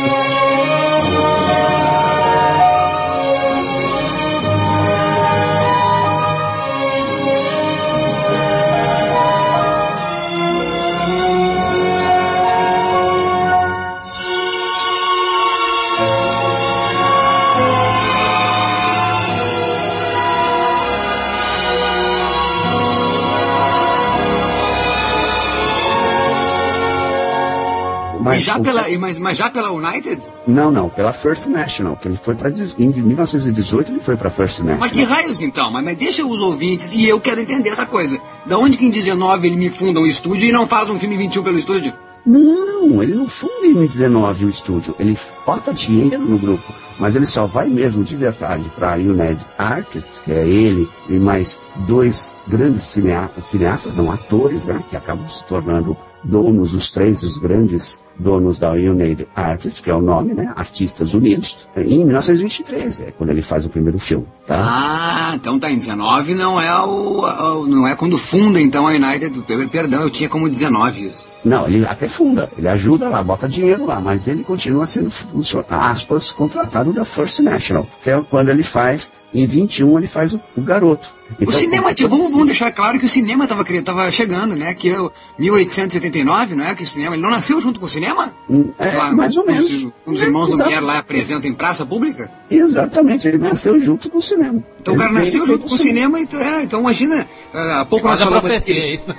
Mas, e já pela, mas, mas já pela United? Não, não, pela First National, que ele foi para em mil novecentos e dezoito ele foi para First National. Mas que raios então? Mas, mas deixa os ouvintes, e eu quero entender essa coisa. Da onde que em dezenove ele me funda um estúdio e não faz um filme vinte e um pelo estúdio? Não, ele não funda em dezenove o estúdio, ele bota dinheiro no grupo, mas ele só vai mesmo de verdade para a United Artists, que é ele e mais dois grandes cineastas, cineastas não, atores, né, que acabam se tornando donos, os três, os grandes donos da United Artists, que é o nome, né? Artistas Unidos, em mil novecentos e vinte e três, é quando ele faz o primeiro filme, tá? Ah, então tá, em dezenove não é o, o não é quando funda então a United, perdão, eu tinha como dezenove isso. Não, ele até funda, ele ajuda lá, bota dinheiro lá, mas ele continua sendo, aspas, contratado da First National, que é quando ele faz, em vinte e um ele faz o, o Garoto. Então, o cinema, tio, vamos, vamos deixar claro que o cinema tava, tava chegando, né, que é o mil oitocentos e oitenta e nove, não é, que o cinema, ele não nasceu junto com o cinema? É, lá, mais ou menos. Os, os irmãos é, Lumière lá apresentam em praça pública? Exatamente, ele nasceu junto com o cinema. Então ele o cara nasceu junto com o cinema, então, é, então imagina, há pouco nós falamos... profecia, é isso.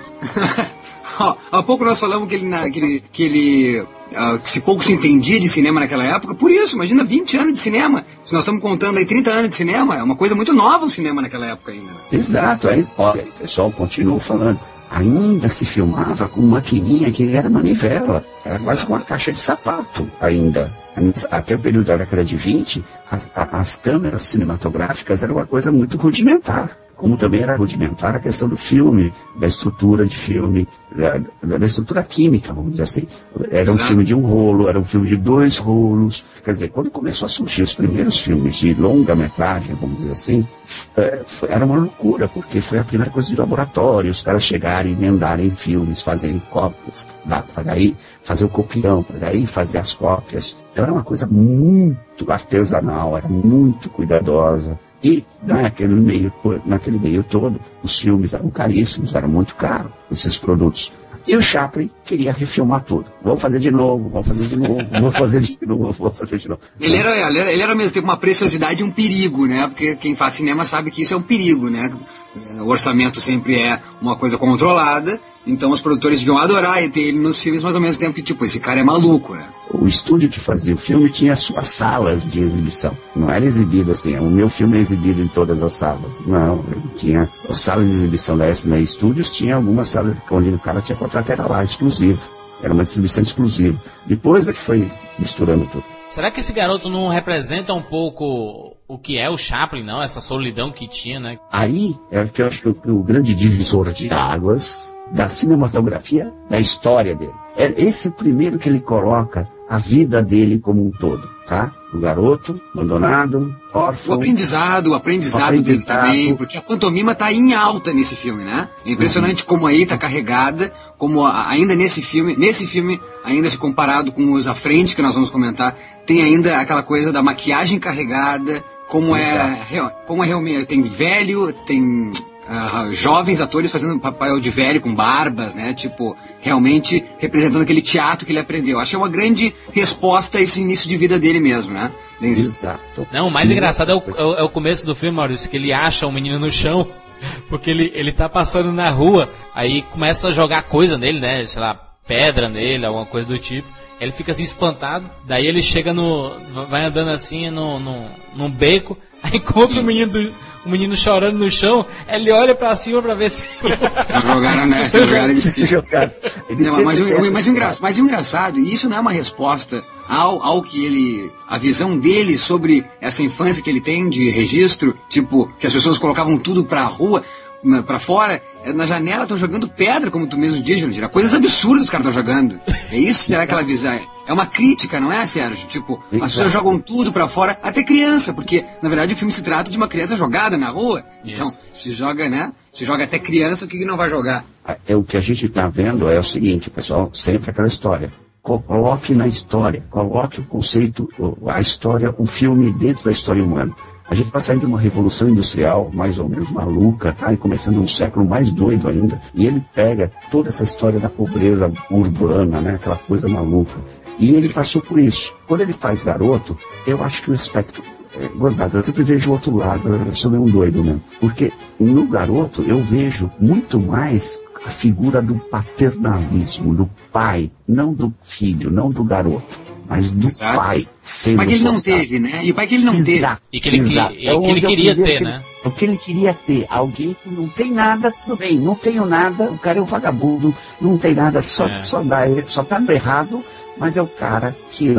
Há pouco nós falamos que ele, na, que ele, que, ele uh, que se pouco se entendia de cinema naquela época, por isso, imagina vinte anos de cinema. Se nós estamos contando aí trinta anos de cinema, é uma coisa muito nova o cinema naquela época ainda. Exato, aí, olha, o pessoal continua falando. Ainda se filmava com uma maquininha que era manivela, era quase com uma caixa de sapato ainda. Até o período da década de vinte, as, as câmeras cinematográficas eram uma coisa muito rudimentar. Como também era rudimentar a questão do filme, da estrutura de filme, da, da estrutura química, vamos dizer assim. Era um Exato. filme de um rolo, era um filme de dois rolos. Quer dizer, quando começou a surgir os primeiros filmes de longa-metragem, vamos dizer assim, é, foi, era uma loucura, porque foi a primeira coisa de laboratório, os caras chegarem, emendarem filmes, fazerem cópias, para daí fazer o copião, para daí fazer as cópias. Então era uma coisa muito artesanal, era muito cuidadosa. E naquele meio, naquele meio todo, os filmes eram caríssimos, eram muito caros, esses produtos. E o Chaplin queria refilmar tudo. Vamos fazer de novo, vamos fazer de novo, vamos fazer de novo, vamos fazer de novo. Ele era, ele era, ele era ao mesmo tempo uma preciosidade e um perigo, né? Porque quem faz cinema sabe que isso é um perigo, né? O orçamento sempre é uma coisa controlada, então os produtores deviam adorar e ter ele nos filmes, mas ao mesmo tempo que, tipo, esse cara é maluco, né? O estúdio que fazia o filme tinha suas salas de exibição. Não era exibido assim, o meu filme é exibido em todas as salas. Não, ele tinha as salas de exibição da S N A Studios, tinha algumas salas onde o cara tinha contrato, era lá, exclusivo. Era uma distribuição exclusiva. Depois é que foi misturando tudo. Será que esse garoto não representa um pouco o que é o Chaplin, não? Essa solidão que tinha, né? Aí é que eu acho que o grande divisor de águas da cinematografia, da história dele. É esse primeiro que ele coloca a vida dele como um todo, tá? O garoto, abandonado, órfão. O aprendizado, o aprendizado, o aprendizado dele também, porque a pantomima tá em alta nesse filme, né? É impressionante uhum. como aí tá carregada, como a, ainda nesse filme, nesse filme, ainda se comparado com os à frente, que nós vamos comentar, tem ainda aquela coisa da maquiagem carregada, como é, como é realmente, tem velho, tem... Uh, jovens atores fazendo papel de velho com barbas, né? Tipo, realmente representando aquele teatro que ele aprendeu. Acho que é uma grande resposta a esse início de vida dele mesmo, né? Exato. Não, o mais engraçado é o, é, o, é o começo do filme, Maurício, que ele acha um menino no chão, porque ele, ele tá passando na rua, aí começa a jogar coisa nele, né? Sei lá, pedra nele, alguma coisa do tipo. Ele fica assim espantado, daí ele chega no... vai andando assim no, no, num beco, aí encontra o menino do... o menino chorando no chão, ele olha pra cima pra ver se... jogaram, né? Se jogaram em si. Ele não, mas, mas, mas, engra, mas engraçado, e isso não é uma resposta ao, ao que ele... a visão dele sobre essa infância que ele tem de registro, tipo, que as pessoas colocavam tudo pra rua, pra fora, na janela estão jogando pedra, como tu mesmo diz, Jurandir. Coisas absurdas os caras estão jogando. É isso? Será aquela visão? É uma crítica, não é, Sérgio? Tipo, as pessoas jogam tudo pra fora, até criança, porque, na verdade, o filme se trata de uma criança jogada na rua. Isso. Então, se joga, né? Se joga até criança, o que, que não vai jogar? É, o que a gente tá vendo é o seguinte, pessoal, sempre aquela história. Coloque na história, coloque o conceito, a história, o filme dentro da história humana. A gente está saindo de uma revolução industrial mais ou menos maluca, tá? E começando um século mais doido ainda. E ele pega toda essa história da pobreza urbana, né? Aquela coisa maluca. E ele passou por isso. Quando ele faz Garoto, eu acho que o aspecto... É, gozado, eu sempre vejo o outro lado, eu sou meio um doido mesmo. Porque no Garoto eu vejo muito mais a figura do paternalismo, do pai, não do filho, não do garoto. Mas do Exato. pai sendo o pai que ele não forçado. teve, né? E o pai que ele não Exato. teve. E que ele, Exato. que, e que ele queria ter, que, né? O que ele queria ter. Alguém que não tem nada, tudo bem, não tenho nada, o cara é um vagabundo, não tem nada, só, é. só, dá, só tá no errado, mas é o cara que ama.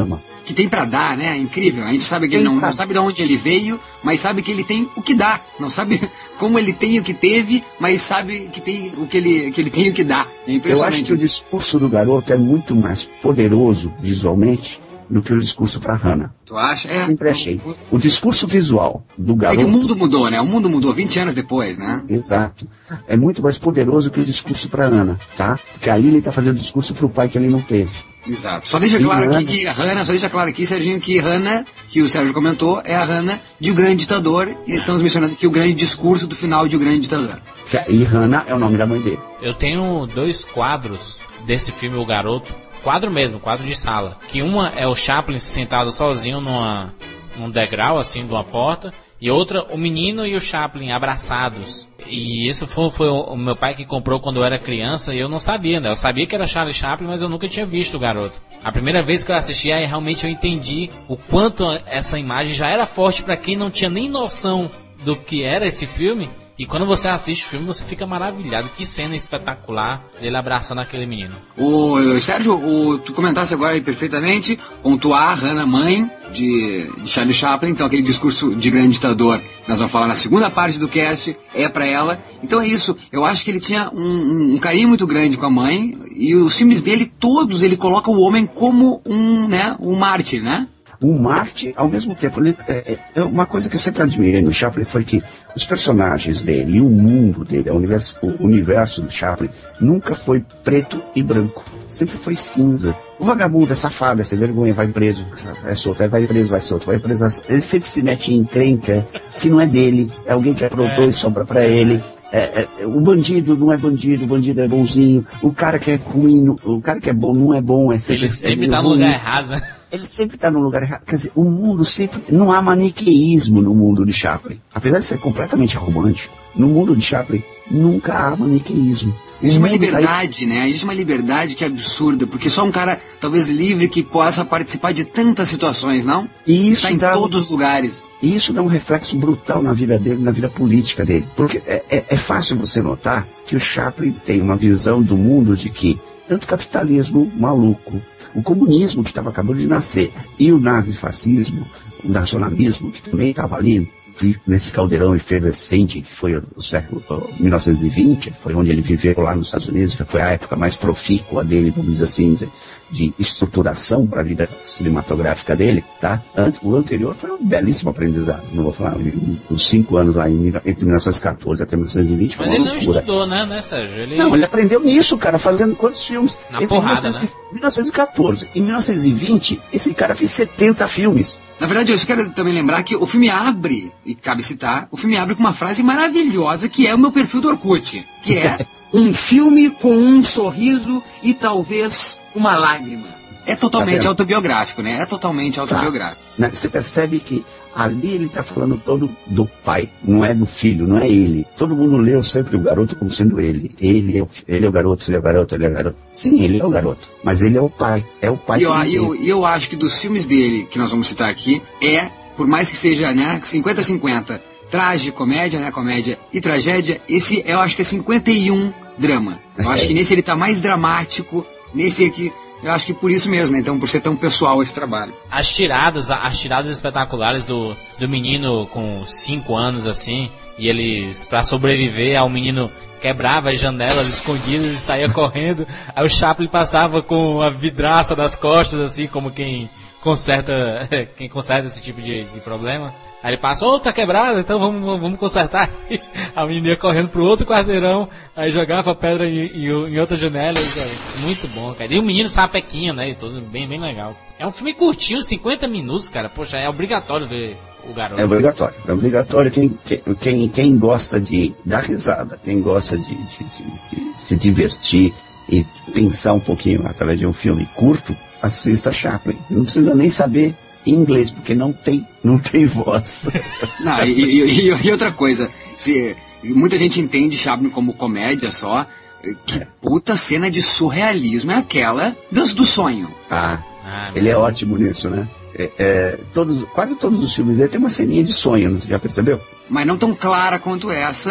que tem pra dar, né? Incrível. A gente sabe que ele não, não sabe de onde ele veio, mas sabe que ele tem o que dá. Não sabe como ele tem o que teve, mas sabe que tem o que ele, que ele tem o que dá. É impressionante. Eu acho que o discurso do garoto é muito mais poderoso visualmente do que o discurso para Hannah. Tu acha? É. Sempre achei. O discurso visual do garoto... É que o mundo mudou, né? O mundo mudou vinte anos depois, né? Exato. É muito mais poderoso que o discurso para Hannah, tá? Porque ali ele tá fazendo discurso pro pai que ele não teve. Exato. Só deixa claro aqui que a Hannah, só deixa claro aqui, Serginho, que Hannah, que o Sérgio comentou, é a Hannah de O Grande Ditador, e estamos mencionando aqui o grande discurso do final de O Grande Ditador. E Hannah é o nome da mãe dele. Eu tenho dois quadros desse filme, O Garoto, quadro mesmo, quadro de sala, que uma é o Chaplin sentado sozinho numa, num degrau, assim, de uma porta, e outra, o menino e o Chaplin abraçados. E isso foi, foi o, o meu pai que comprou quando eu era criança, e eu não sabia, né? Eu sabia que era Charlie Chaplin, mas eu nunca tinha visto O Garoto. A primeira vez que eu assisti, aí realmente eu entendi o quanto essa imagem já era forte para quem não tinha nem noção do que era esse filme. E quando você assiste o filme, você fica maravilhado. Que cena espetacular dele abraçando aquele menino. O Sérgio, o, tu comentasse agora aí perfeitamente, pontuar Hannah, mãe de, de Charlie Chaplin, então aquele discurso de grande ditador que nós vamos falar na segunda parte do cast, é pra ela. Então é isso, eu acho que ele tinha um, um, um carinho muito grande com a mãe, e os filmes dele, todos, ele coloca o homem como um, né, um mártir, né? Um Marte, ao mesmo tempo, ele, é, é, uma coisa que eu sempre admirei no Chaplin foi que os personagens dele e o mundo dele, o universo, o universo do Chaplin, nunca foi preto e branco, sempre foi cinza. O vagabundo é safado, é sem vergonha, vai preso, é solto, aí vai preso, vai solto, vai preso, ele sempre se mete em encrenca que não é dele, é alguém que aprontou é. e sobra pra ele. É, é, o bandido não é bandido, o bandido é bonzinho, o cara que é ruim, o cara que é bom não é bom, é sempre, ele sempre é tá ruim. no lugar errado, né? Ele sempre está no lugar errado. Quer dizer, o mundo sempre... Não há maniqueísmo no mundo de Chaplin. Apesar de ser completamente romântico, no mundo de Chaplin nunca há maniqueísmo. Existe uma liberdade, né? Existe uma liberdade que é absurda, porque só um cara, talvez livre, que possa participar de tantas situações, não? E isso está em dá, todos os lugares. E isso dá um reflexo brutal na vida dele, na vida política dele. Porque é, é, é fácil você notar que o Chaplin tem uma visão do mundo de que tanto capitalismo maluco, o comunismo que estava acabando de nascer e o nazifascismo, o nacionalismo que também estava ali nesse caldeirão efervescente que foi o século mil novecentos e vinte, foi onde ele viveu lá nos Estados Unidos, que foi a época mais profícua dele, vamos dizer assim, de, de estruturação para a vida cinematográfica dele, tá? O anterior foi um belíssimo aprendizado, não vou falar, os cinco anos lá, em, entre mil novecentos e catorze até mil novecentos e vinte, foi Mas uma ele loucura. não estudou, né, né, Sérgio? Ele... Não, ele aprendeu nisso, cara, fazendo quantos filmes? Na entre porrada, né? mil novecentos e catorze e mil novecentos e vinte, esse cara fez setenta filmes. Na verdade, eu só quero também lembrar que o filme abre, e cabe citar, o filme abre com uma frase maravilhosa que é o meu perfil do Orkut, que é um filme com um sorriso e talvez uma lágrima. É totalmente tá autobiográfico, né? É totalmente autobiográfico. Tá. Você percebe que ali ele está falando todo do pai, não é do filho, não é ele. Todo mundo leu sempre o garoto como sendo ele. Ele é o, ele é o garoto, ele é o garoto, ele é o garoto. Sim, ele é o garoto, mas ele é o pai. É o pai. E eu, eu, eu acho que dos filmes dele, que nós vamos citar aqui, é, por mais que seja, né, cinquenta a cinquenta, tragicómédia, né, comédia e tragédia, esse eu acho que é cinquenta e um drama. Eu acho que nesse ele tá mais dramático, nesse aqui... Eu acho que por isso mesmo, né? Então, por ser tão pessoal esse trabalho. As tiradas, as tiradas espetaculares do, do menino com cinco anos, assim, e eles, pra sobreviver, ao menino quebrava as janelas escondidas e saía correndo, aí o Chaplin passava com a vidraça das costas, assim, como quem conserta, quem conserta esse tipo de, de problema. Aí ele passa, ô, oh, tá quebrado, então vamos, vamos consertar. A menina ia correndo pro outro quarteirão, aí jogava a pedra em, em, em outra janela. Cara. Muito bom, cara. E o menino sapequinha, né? E tudo bem, bem legal. É um filme curtinho, cinquenta minutos, cara. Poxa, é obrigatório ver o garoto. É obrigatório, é obrigatório. Quem, quem, quem gosta de dar risada, quem gosta de, de, de, de se divertir e pensar um pouquinho através de um filme curto, assista Chaplin. Não precisa nem saber em inglês, porque não tem, não tem voz. Não, e, e, e outra coisa, se, muita gente entende Chaplin como comédia só, que é. Puta cena de surrealismo é aquela Dança do Sonho. Ah, ah ele é ótimo nisso, né? É, é, todos, quase todos os filmes dele tem uma ceninha de sonho, você já percebeu? Mas não tão clara quanto essa,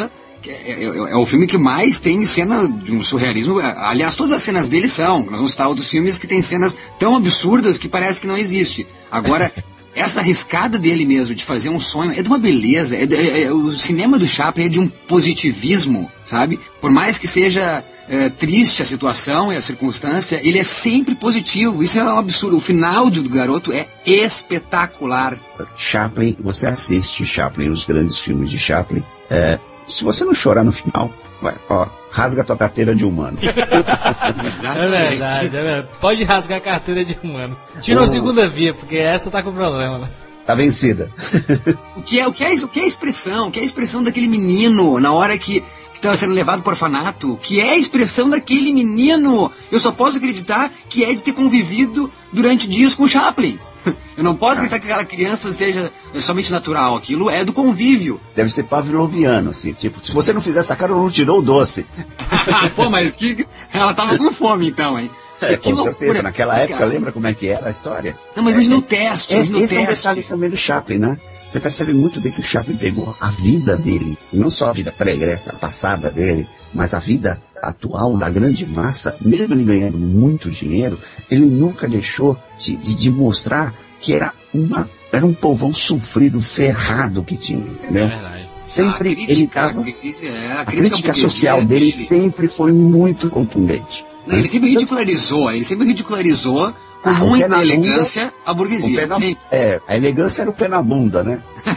é, é, é o filme que mais tem cena de um surrealismo. Aliás, todas as cenas dele são. Nós vamos citar outros filmes que tem cenas tão absurdas que parece que não existe. Agora, essa arriscada dele mesmo, de fazer um sonho, é de uma beleza. É, é, é, o cinema do Chaplin é de um positivismo, sabe? Por mais que seja é, triste a situação e a circunstância, ele é sempre positivo. Isso é um absurdo. O final do Garoto é espetacular. Chaplin, você assiste Chaplin, os grandes filmes de Chaplin, é, se você não chorar no final, vai, ó, rasga tua carteira de humano. É verdade, é verdade. Pode rasgar a carteira de humano. Tira a segunda via, porque essa tá com problema, né? Tá vencida. O que é, o que é, o que é a expressão? O que é a expressão daquele menino na hora que estava sendo levado para o orfanato? Que é a expressão daquele menino? Eu só posso acreditar que é de ter convivido durante dias com o Chaplin. Eu não posso acreditar que aquela criança seja somente natural. Aquilo é do convívio. Deve ser pavloviano, assim. Tipo, se você não fizer essa cara, eu não te dou o doce. Pô, mas que... ela tava com fome então, hein? É, que com loucura. certeza. Naquela Cara. época, lembra como é que era a história? Não, mas imagina o teste, É, imagina o esse é um teste. detalhe também do Chaplin, né? Você percebe muito bem que o Chaplin pegou a vida dele, não só a vida pregressa, a passada dele, mas a vida atual da grande massa. Mesmo ele ganhando muito dinheiro, ele nunca deixou de, de, de mostrar que era, uma, era um povão sofrido, ferrado que tinha, entendeu? É verdade. Sempre A crítica, ele tava... a crítica, é, a A crítica crítica burguesia social dele dele. sempre foi muito contundente. Não, ele sempre ridicularizou, ele sempre ridicularizou com Ah, o pé muita na bunda, elegância a O burguesia. pé na- Sim. é, a elegância era o pé na bunda, né?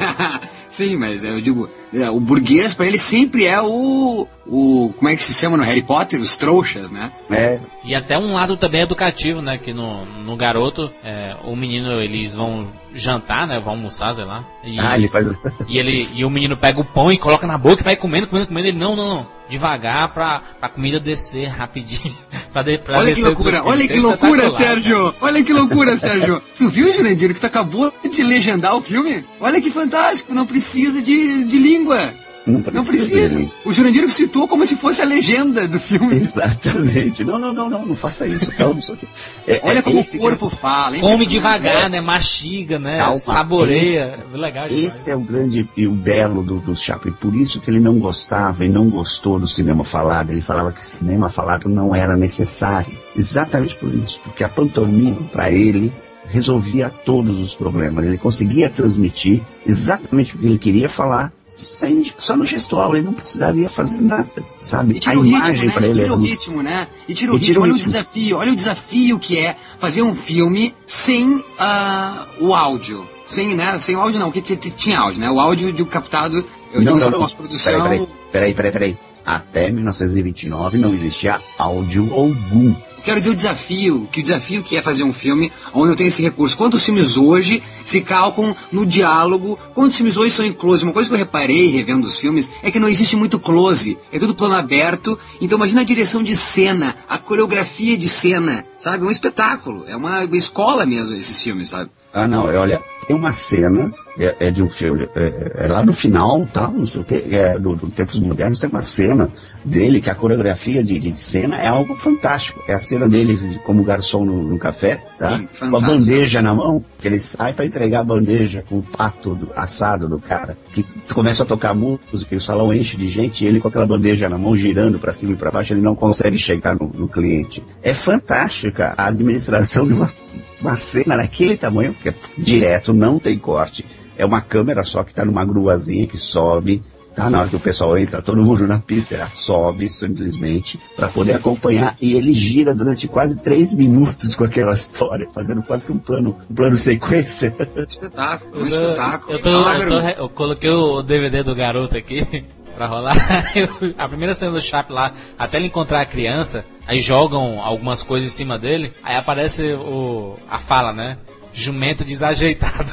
Sim, mas eu digo, é, o burguês pra ele sempre é o, o. Como é que se chama no Harry Potter? Os trouxas, né? É, E até um lado também educativo, né? Que no, no Garoto, é, o menino, eles vão jantar, né? Vão almoçar, sei lá. E, ah, ele faz... e, ele, e o menino pega o pão e coloca na boca e vai comendo, comendo, comendo. Ele, não, não, não. Devagar pra, pra comida descer rapidinho. pra de, pra Olha que descer loucura, do- olha isso que é loucura, espetacular, Sérgio! Olha que loucura, Sérgio! Tu viu, Jurandir, que tu acabou de legendar o filme? Olha que fantástico, não precisa de, de língua. Não Não precisa. precisa. ele- O Jurandir citou como se fosse a legenda do filme. Exatamente. Não, não, não, não, não faça isso. Calma, isso aqui. É, Olha é como esse o corpo fala. né? Come impressionante. devagar, né? Mastiga, né? Calma, Saboreia. esse- Legal que- demais. Esse é o grande e o belo do, do Chaplin. Por isso que ele não gostava e não gostou do cinema falado. Ele falava que cinema falado não era necessário. Exatamente por isso. Porque a pantomima, para ele, resolvia todos os problemas. Ele conseguia transmitir exatamente o que ele queria falar, sem, só no gestual. Ele não precisaria fazer nada, sabe? E tira A o imagem ritmo, né? para E ele tira era o muito- ritmo, né? E tira o E tira ritmo. o Olha o ritmo. desafio. Olha o desafio que é fazer um filme sem ah, o áudio. Sem, né? Sem o áudio não, porque t- t- tinha áudio, né? O áudio de captado, eu digo essa pós-produção. Peraí, peraí, peraí, peraí. Até mil novecentos e vinte e nove não existia áudio algum. Quero dizer o desafio, que o desafio que é fazer um filme onde eu tenho esse recurso. Quantos filmes hoje se calcam no diálogo? Quantos filmes hoje são em close? Uma coisa que eu reparei revendo os filmes é que não existe muito close. É tudo plano aberto. Então imagina a direção de cena, a coreografia de cena, sabe? É um espetáculo. É uma escola mesmo esses filmes, sabe? Ah, não, olha, tem uma cena, é, é de um filme, é, é lá no final, tal, não sei o que, é, do, do Tempos Modernos, tem uma cena dele, que a coreografia de, de cena é algo fantástico. É a cena dele como garçom no, no café, tá? Sim, com a fantástico. bandeja na mão, que ele sai pra entregar a bandeja com o pato do, assado do cara, que começa a tocar música, e o salão enche de gente, e ele com aquela bandeja na mão, girando pra cima e pra baixo, ele não consegue chegar no, no cliente. É fantástica a administração de uma uma cena daquele tamanho, porque é direto, não tem corte, é uma câmera só que tá numa gruazinha que sobe, tá? Na hora que o pessoal entra, todo mundo na pista, ela sobe simplesmente para poder acompanhar, e ele gira durante quase três minutos com aquela história, fazendo quase que um plano, um plano sequência. Espetáculo, um Eu, tô- espetáculo. eu, tô- eu, tô- eu coloquei o D V D do Garoto aqui pra rolar. Eu- a primeira cena do Chaplin lá, até ele encontrar a criança, aí jogam algumas coisas em cima dele, aí aparece o, a fala, né? Jumento desajeitado.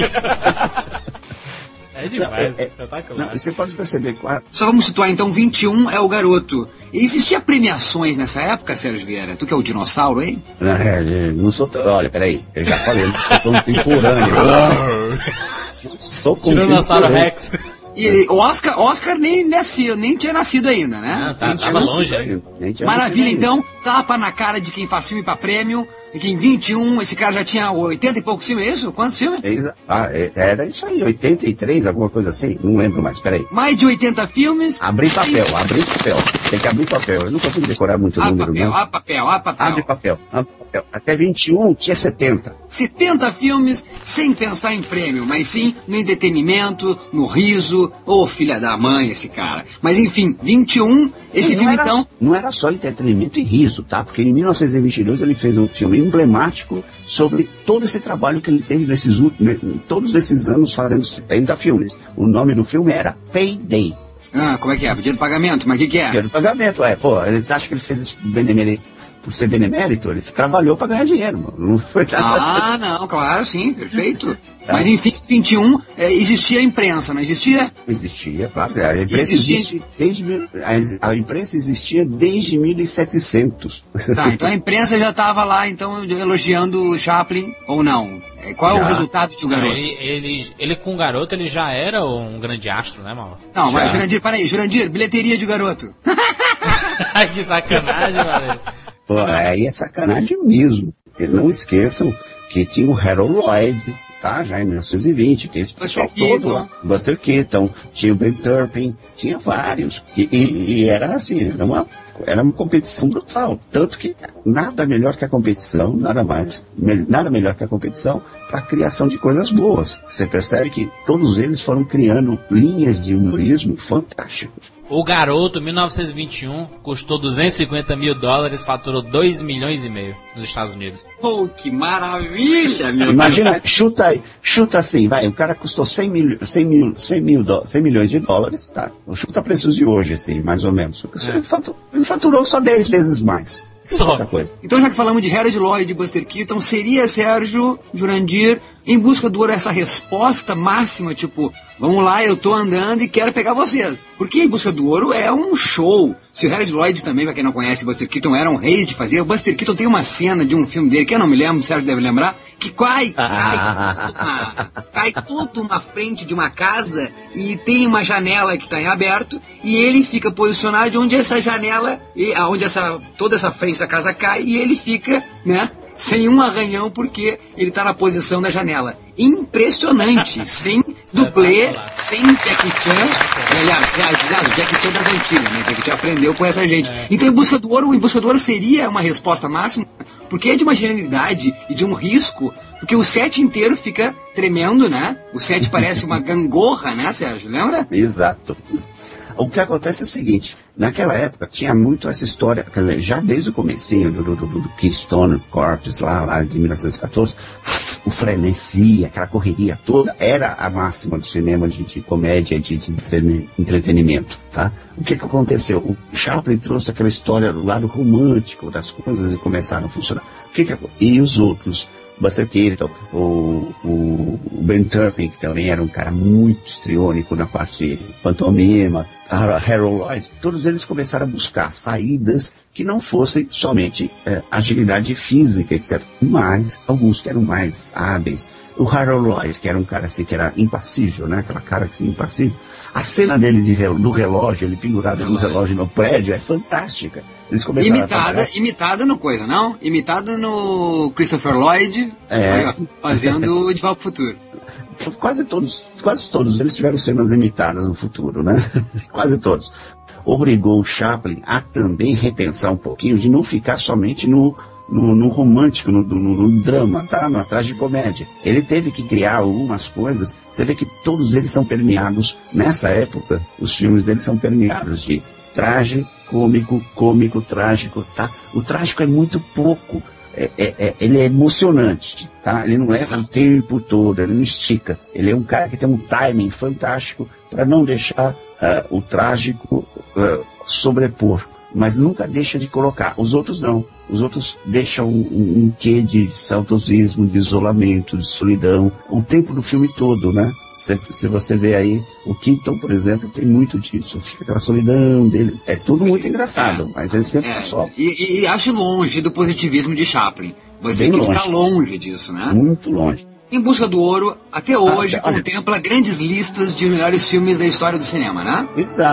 É demais, é, É, espetacular. Não, e você pode perceber, claro, Só vamos situar então, vinte e um é o Garoto. Existia premiações nessa época, Sérgio Vieira? Tu que é o dinossauro, hein? é, não sou tão, olha, peraí, eu já falei, eu não sou contemporâneo. Sou Tiranossauro contemporâneo. Rex. E o Oscar, Oscar nem, nasceu, nem tinha nascido ainda, né? Ah, tá, Nem tava tinha longe nascido. ainda. Nem tinha Maravilha, nascido ainda. então, tapa na cara de quem faz filme pra prêmio. é que em vinte e um esse cara já tinha oitenta e poucos filmes, é isso? Quantos filmes? Exa- Ah, é- era isso aí, oitenta e três, alguma coisa assim, não lembro mais, peraí. Mais de oitenta filmes. Abrir papel, abrir papel, tem que abrir papel, eu não consigo decorar muito o Ah, número, papel, não. ah, papel, ah, papel. Abre papel, abre papel. Até vinte e um tinha setenta. setenta filmes sem pensar em prêmio, mas sim no entretenimento, no riso. Ô, filha da mãe, esse cara. Mas enfim, vinte e um, esse não filme era, então. Não era só entretenimento e riso, tá? Porque em mil novecentos e vinte e dois ele fez um filme emblemático sobre todo esse trabalho que ele teve nesses últimos, todos esses anos fazendo setenta filmes. O nome do filme era Payday. Ah, como é que é? Dia do pagamento, mas o que, que é? Dia do pagamento, é. Pô, eles acham que ele fez isso por benemérito, por ser benemérito, ele trabalhou pra ganhar dinheiro, mano. Não foi nada. Ah, não, claro, sim, perfeito. Tá. Mas enfim, vinte e um, é, existia a imprensa, não existia? Existia, claro. A imprensa Existia. existe desde mil- a, a imprensa existia desde mil e setecentos. Tá, então a imprensa já estava lá, então, elogiando o Chaplin, ou não? É, qual é o Já. resultado de um garoto? Ele, ele, ele com o garoto, ele já era um grande astro, né, Mauro? Não, mas Já. Jurandir, peraí, Jurandir, bilheteria de garoto. Que sacanagem, valeu. Pô, aí é sacanagem mesmo. E não esqueçam que tinha o Harold Lloyd, tá? Já em mil novecentos e vinte, tem esse pessoal Buster todo Keaton. lá. Buster Keaton, tinha o Ben Turpin, tinha vários. E, e- e era assim, era uma, era uma competição brutal. Tanto que nada melhor que a competição, nada mais, me- nada melhor que a competição para a criação de coisas boas. Você percebe que todos eles foram criando linhas de humorismo fantásticos. O garoto, mil novecentos e vinte e um, custou duzentos e cinquenta mil dólares, faturou dois milhões e meio nos Estados Unidos. Pô, que maravilha, meu Imagina, chuta aí, chuta assim, vai, o cara custou cem mil, cem mil, cem mil, dó- cem milhões de dólares, tá? Chuta preços de hoje, assim, mais ou menos. Ele fatu- ele faturou só dez vezes mais. Só. Outra coisa. Então, já que falamos de Harold Lloyd e Buster Keaton, seria, Sérgio, Jurandir, em busca do ouro, essa resposta máxima, tipo, vamos lá, eu tô andando e quero pegar vocês. Porque Em Busca do Ouro é um show. Se o Harold Lloyd também, pra quem não conhece, Buster Keaton eram reis de fazer. O Buster Keaton tem uma cena de um filme dele, que eu não me lembro, o Sérgio deve lembrar, que cai, cai, toda uma, cai toda uma frente de uma casa e tem uma janela que está em aberto e ele fica posicionado onde essa janela, e- onde essa, toda essa frente da casa cai e ele fica, né, sem um arranhão porque ele está na posição da janela. Impressionante, sem dublê, sem Jackie Chan. Aliás, aliás, o Jackie Chan das antigas, né? Jackie Chan aprendeu com essa gente. Então, Em Busca do Ouro, Em Busca do Ouro seria uma resposta máxima, porque é de uma genialidade e de um risco, porque o set inteiro fica tremendo, né? O set parece uma gangorra, né, Sérgio? Lembra? Exato. O que acontece é o seguinte, naquela época tinha muito essa história, quer dizer, já desde o comecinho do, do, do, do Keystone Corps, lá, lá de mil novecentos e catorze, o frenesi, aquela correria toda, era a máxima do cinema de, de comédia, de, de entrene- entretenimento, tá? O que que aconteceu? O Chaplin trouxe aquela história do lado romântico das coisas e começaram a funcionar. O que que, e os outros? Buster Keaton, o, o, o Ben Turpin, que também era um cara muito histriônico na parte pantomima, Harold Lloyd, todos eles começaram a buscar saídas que não fossem somente é, agilidade física, etcétera, mas alguns que eram mais hábeis. O Harold Lloyd, que era um cara assim, que era impassível, né? Aquela cara assim, impassível. A cena dele de, rel- do relógio, ele pendurado no relógio no prédio, é fantástica. Eles começaram a Imitada, trabalhar- imitada no coisa, não? Imitada no Christopher Lloyd, É, aí, ó, sim. fazendo De Volta pro Futuro. Quase todos, quase todos eles tiveram cenas imitadas no futuro, né? Quase todos. Obrigou o Chaplin a também repensar um pouquinho de não ficar somente no, no, no romântico, no, no, no drama, tá? Na tragicomédia. Ele teve que criar algumas coisas. Você vê que todos eles são permeados, nessa época, os filmes deles são permeados de traje, cômico, cômico, trágico, tá? O trágico é muito pouco. É, é, é, ele é emocionante, tá? Ele não leva o tempo todo, ele não estica. Ele é um cara que tem um timing fantástico para não deixar uh, o trágico uh, sobrepor, mas nunca deixa de colocar. Os outros não. Os outros deixam um, um, um quê de saudosismo, de isolamento, de solidão, o tempo do filme todo, né? Se, se você vê aí, o Keaton, por exemplo, tem muito disso. Fica aquela solidão dele. É tudo muito engraçado, mas ele sempre É, tá só. e, e acho longe do positivismo de Chaplin. Você Bem que longe. está longe disso, né? Muito longe. Em Busca do Ouro, até hoje, Ah, olha. contempla grandes listas de melhores filmes da história do cinema, né? Exato.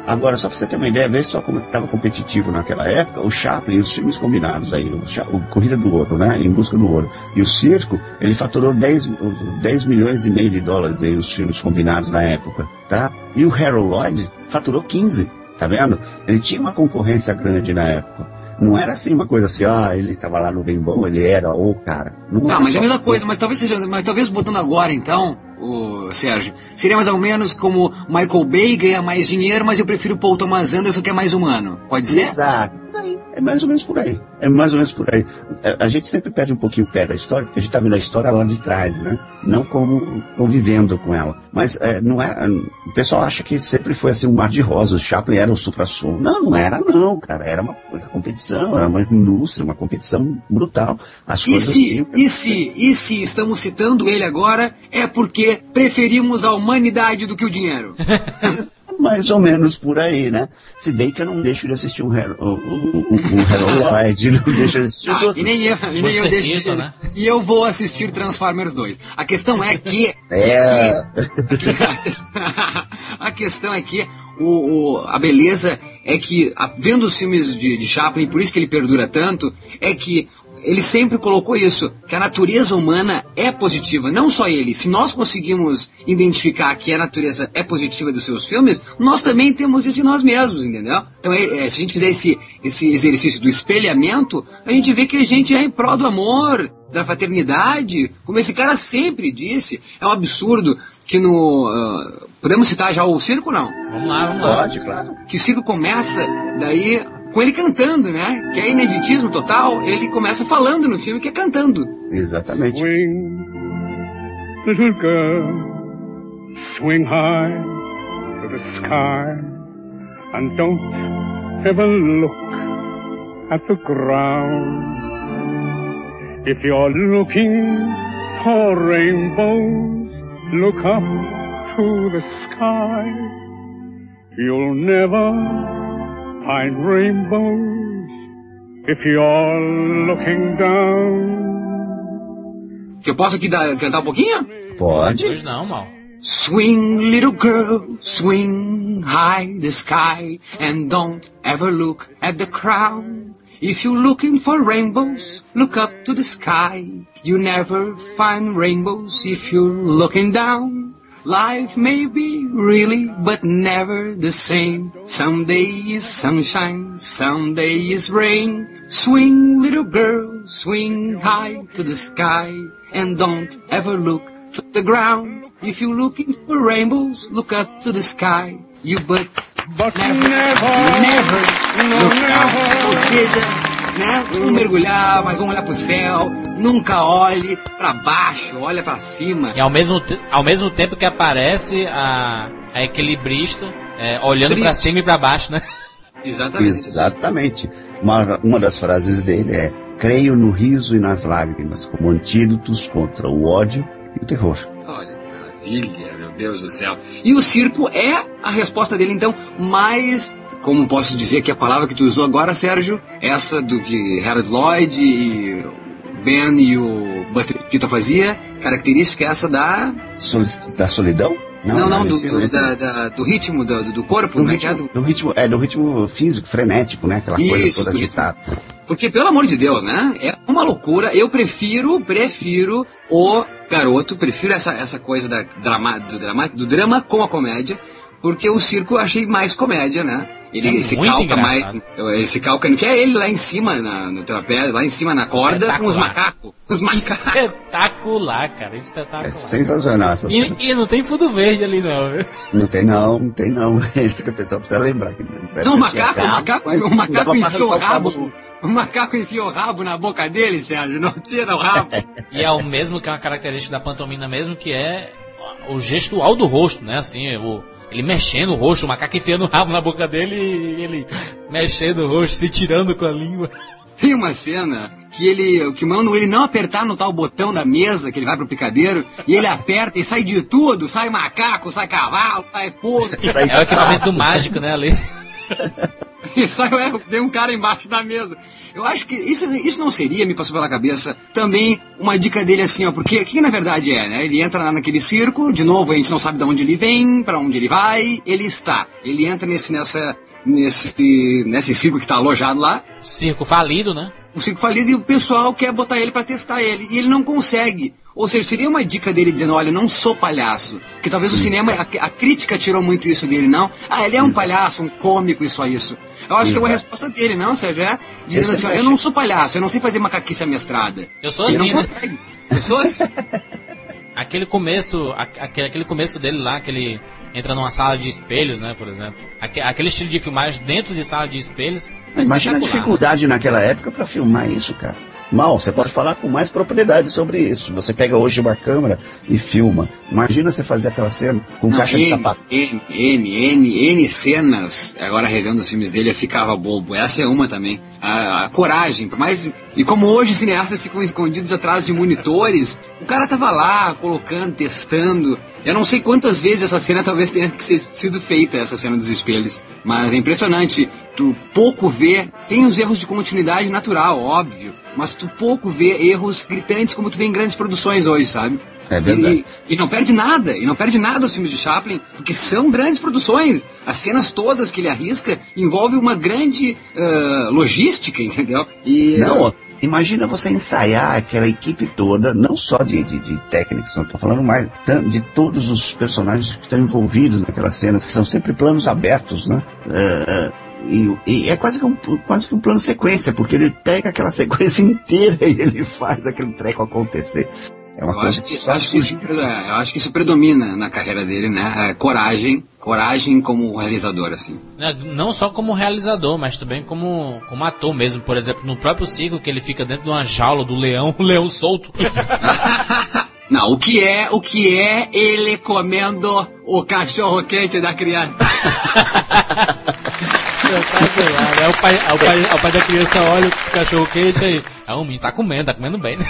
Agora, só pra você ter uma ideia, veja só como estava competitivo naquela época, o Chaplin e os filmes combinados aí, o, Cha- o Corrida do Ouro, né, Em Busca do Ouro, e o Circo, ele faturou dez milhões e meio de dólares aí, os filmes combinados na época, tá? E o Harold Lloyd faturou quinze, tá vendo? Ele tinha uma concorrência grande na época. Não era assim uma coisa assim, ah, ele tava lá no bem bom, ele era o cara. Não Tá, era mas é só- a mesma coisa, mas talvez seja, mas talvez botando agora então, o Sérgio, seria mais ou menos como Michael Bay ganha mais dinheiro, mas eu prefiro Paul Thomas Anderson que é mais humano. Pode ser? Exato. É mais ou menos por aí. É mais ou menos por aí. A gente sempre perde um pouquinho o pé da história, porque a gente tá vendo a história lá de trás, né? Não como convivendo com ela. Mas é, não é. O pessoal acha que sempre foi assim um mar de rosas. O Chaplin era o supra-sumo. Não, não era não, cara. Era uma, uma competição, era uma indústria, uma competição brutal. As E coisas se, tinham- e se, e se estamos citando ele agora, é porque preferimos a humanidade do que o dinheiro. Mais ou menos por aí, né? Se bem que eu não deixo de assistir um Harold, o, o, o, o Harold Lloyd, não deixo de assistir os Ah, outros. e nem eu, e nem eu deixo de certeza, né? E eu vou assistir Transformers dois. A questão é que... É. A questão é que o, o- a beleza é que, a- vendo os filmes de, de Chaplin, por isso que ele perdura tanto, é que ele sempre colocou isso, que a natureza humana é positiva, não só ele. Se nós conseguimos identificar que a natureza é positiva dos seus filmes, nós também temos isso em nós mesmos, entendeu? Então, é, é, se a gente fizer esse, esse exercício do espelhamento, a gente vê que a gente é em prol do amor, da fraternidade, como esse cara sempre disse. É um absurdo que no... ah, podemos citar já o circo, não? Vamos lá, vamos lá. Pode, claro. Que o circo começa daí com ele cantando, né? Que é ineditismo total. Ele começa falando no filme que é cantando. Exatamente. Swing, little girl, swing high to the sky, and don't ever look at the ground. If you're looking for rainbows, look up to the sky. You'll never find rainbows if you're looking down. Que eu posso aqui dar, cantar um pouquinho? Pode. Pois não, mal. Swing, little girl, swing high the sky, and don't ever look at the crowd. If you're looking for rainbows, look up to the sky. You never find rainbows if you're looking down. Life may be really, but never the same. Someday is sunshine, someday is rain. Swing, little girl, swing high to the sky, and don't ever look to the ground. If you're looking for rainbows, look up to the sky. You but But never, never, never no, look down. never. Ou seja, né, vamos mergulhar, mas vamos olhar pro céu. Nunca olhe pra baixo, olha pra cima. E ao mesmo, te- ao mesmo tempo que aparece a, a equilibrista é, olhando pra Triste. cima e pra baixo, né? Exatamente. Exatamente. Uma, uma das frases dele é: creio no riso e nas lágrimas, como antídotos contra o ódio e o terror. Olha que maravilha, meu Deus do céu. E o circo é a resposta dele, então, mais, como posso dizer que a palavra que tu usou agora, Sérgio, essa do que Harold Lloyd e o Ben e o Buster Keaton fazia, característica essa da... Soli- da solidão? Não, não, do, esse- do, esse- da- da- do ritmo, do, do corpo, do né? que é ritmo, do- do ritmo, é, do ritmo físico, frenético, né? Aquela Isso, coisa toda do ritmo. agitada. Porque, pelo amor de Deus, né? É uma loucura. Eu prefiro, prefiro o garoto, prefiro essa, essa coisa da drama, do, drama, do drama com a comédia, porque o circo eu achei mais comédia, né? Ele É se muito calca mais. engraçado. Ele se calca, que é ele lá em cima, na, no trapézio, lá em cima na corda, com os Espetacular. macacos. Os macacos. Espetacular, cara, É espetacular. sensacional essa cena. E, e não tem fundo verde ali não, viu? Não tem não, não tem não. É isso que o pessoal precisa lembrar. Que Não, o macaco, o macaco, mas o macaco dava pra enfia o arrancar o rabo. cabo. O macaco enfia o rabo na boca dele, Sérgio. Não tira o rabo. E é o mesmo que é uma característica da pantomima mesmo, que é o gestual do rosto, né? Assim, o, ele mexendo o rosto, o macaco enfiando o rabo na boca dele e ele mexendo o rosto, se tirando com a língua. Tem uma cena que ele, que mandam ele não apertar no tal botão da mesa, que ele vai pro picadeiro, e ele aperta e sai de tudo, sai macaco, sai cavalo, sai porco. É o equipamento do mágico, né, ali. Saiu, é, tem um cara embaixo da mesa. Eu acho que isso, isso não seria, me passou pela cabeça, também uma dica dele assim, ó, porque o que na verdade é, né? Ele entra lá naquele circo, de novo, a gente não sabe de onde ele vem, pra onde ele vai, ele está. Ele entra nesse, nessa, nesse, nesse circo que tá alojado lá. Circo falido, né? Um circo falido e o pessoal quer botar ele pra testar ele, e ele não consegue. Ou seja, seria uma dica dele dizendo, olha, eu não sou palhaço. Porque talvez o cinema, a, a crítica tirou muito isso dele, não. Ah, ele é um palhaço, um cômico e só isso. Eu acho Exato. que é uma resposta dele, não, Sérgio? É dizendo assim, ó, eu não sou palhaço, eu não sei fazer macaquice amestrada. Eu sou ele assim, não né? consegue. Eu sou assim. Aquele começo, aquele, aquele começo dele lá, que ele entra numa sala de espelhos, né, por exemplo. Aquele estilo de filmagem dentro de sala de espelhos. Mas imagina a dificuldade, né, naquela época pra filmar isso, cara. Mal, você pode falar com mais propriedade sobre isso. Você pega hoje uma câmera e filma. Imagina você fazer aquela cena com Não, caixa N, de sapato. N, N, N, N cenas. Agora revendo os filmes dele, eu ficava bobo. Essa é uma também. A, a coragem, por mais... E como hoje cineastas ficam escondidos atrás de monitores, o cara tava lá, colocando, testando. Eu não sei quantas vezes essa cena talvez tenha sido feita, essa cena dos espelhos. Mas é impressionante. Tu pouco vê... Tem os erros de continuidade natural, óbvio. Mas tu pouco vê erros gritantes como tu vê em grandes produções hoje, sabe? É verdade. E, e não perde nada, e não perde nada os filmes de Chaplin, porque são grandes produções. As cenas todas que ele arrisca envolvem uma grande uh, logística, entendeu? E, não, uh, imagina você ensaiar aquela equipe toda, não só de, de, de técnicos, não estou falando mais de todos os personagens que estão envolvidos naquelas cenas, que são sempre planos abertos, né? Uh, uh, E, e é quase que, um, quase que um plano sequência, porque ele pega aquela sequência inteira e ele faz aquele treco acontecer. É uma eu, coisa acho que, que acho que isso, eu acho que isso predomina na carreira dele, né? É, coragem, coragem como realizador, assim. Não só como realizador, mas também como, como ator mesmo. Por exemplo, no próprio circo, que ele fica dentro de uma jaula do leão, o leão solto. Não, o que é, o que é ele comendo o cachorro quente da criança? É o pai, é o pai, é o pai da criança olha o cachorro quente aí. Ah, o menino tá comendo, tá comendo bem, né?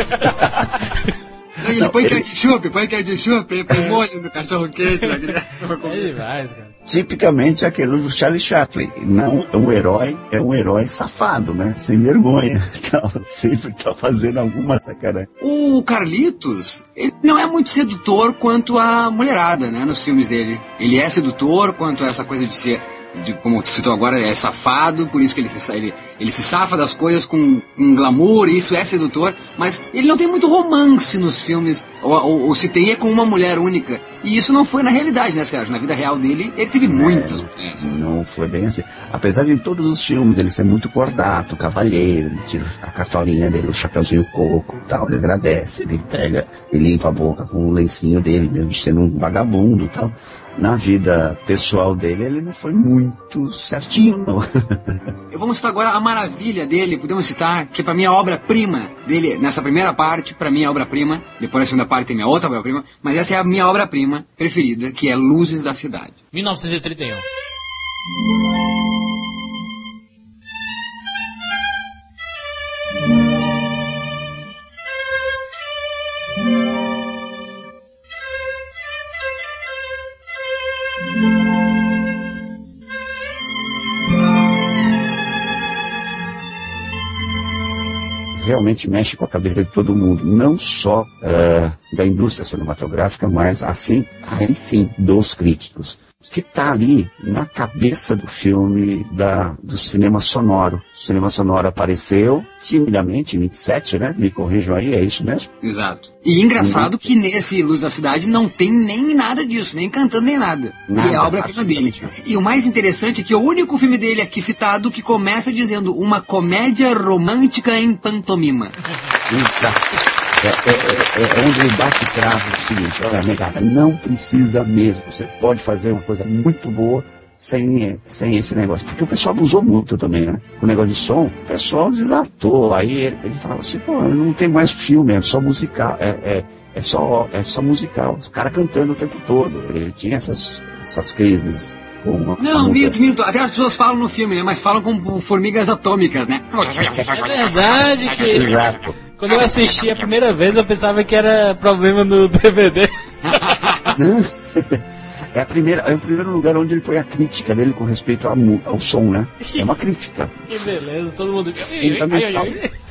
Ele não, põe ele... ketchup, põe ketchup, põe molho no cachorro quente. Né? É demais, cara. Tipicamente aquele do Charlie Chaplin. Não, é um herói, é um herói safado, né? Sem vergonha. Então, sempre tá fazendo alguma sacanagem. O Carlitos, ele não é muito sedutor quanto a mulherada, né? Nos filmes dele. Ele é sedutor quanto a essa coisa de ser... De, como tu citou agora, é safado, por isso que ele se, ele, ele se safa das coisas com, com glamour, e isso é sedutor, mas ele não tem muito romance nos filmes, ou, ou, ou se tem é com uma mulher única, e isso não foi na realidade, né, Sérgio? Na vida real dele, ele teve muitas é, mulheres. Não foi bem assim. Apesar de em todos os filmes ele ser muito cordato, cavalheiro, ele tira a cartolinha dele, o chapeuzinho coco e tal, ele agradece, ele pega, ele limpa a boca com o lencinho dele, mesmo sendo um vagabundo e tal. Na vida pessoal dele, ele não foi muito certinho, não. Eu vou citar agora a maravilha dele, podemos citar, que pra mim é a obra-prima dele, nessa primeira parte, pra mim é a obra-prima, depois na segunda parte tem minha outra obra-prima, mas essa é a minha obra-prima preferida, que é Luzes da Cidade. mil novecentos e trinta e um. Realmente mexe com a cabeça de todo mundo, não só uh, da indústria cinematográfica, mas assim, aí sim, dos críticos, que está ali na cabeça do filme da, do cinema sonoro. O cinema sonoro apareceu timidamente em vinte e sete, né? Me corrijam aí, é isso mesmo? Exato. E engraçado que nesse Luz da Cidade não tem nem nada disso, nem cantando nem nada. nada e é a obra-prima dele. E o mais interessante é que o único filme dele aqui citado que começa dizendo uma comédia romântica em pantomima. Exato. É, é, é, é onde ele bate cravo o seguinte, olha, negada, não precisa mesmo, você pode fazer uma coisa muito boa sem, sem esse negócio, porque o pessoal abusou muito também, né, o negócio de som, o pessoal desatou, aí ele, ele falava assim, pô, não tem mais filme, é só musical, é, é, é, só, é só musical, o cara cantando o tempo todo, ele tinha essas, essas crises. Uma, não, mito, mito, até as pessoas falam no filme, né, mas falam com formigas atômicas, né. É verdade que... Quando eu assisti a primeira vez, eu pensava que era problema no D V D. É, a primeira, é o primeiro lugar onde ele põe a crítica dele com respeito ao, ao som, né? É uma crítica. Que beleza, todo mundo... Fundamental. Ai, ai, ai.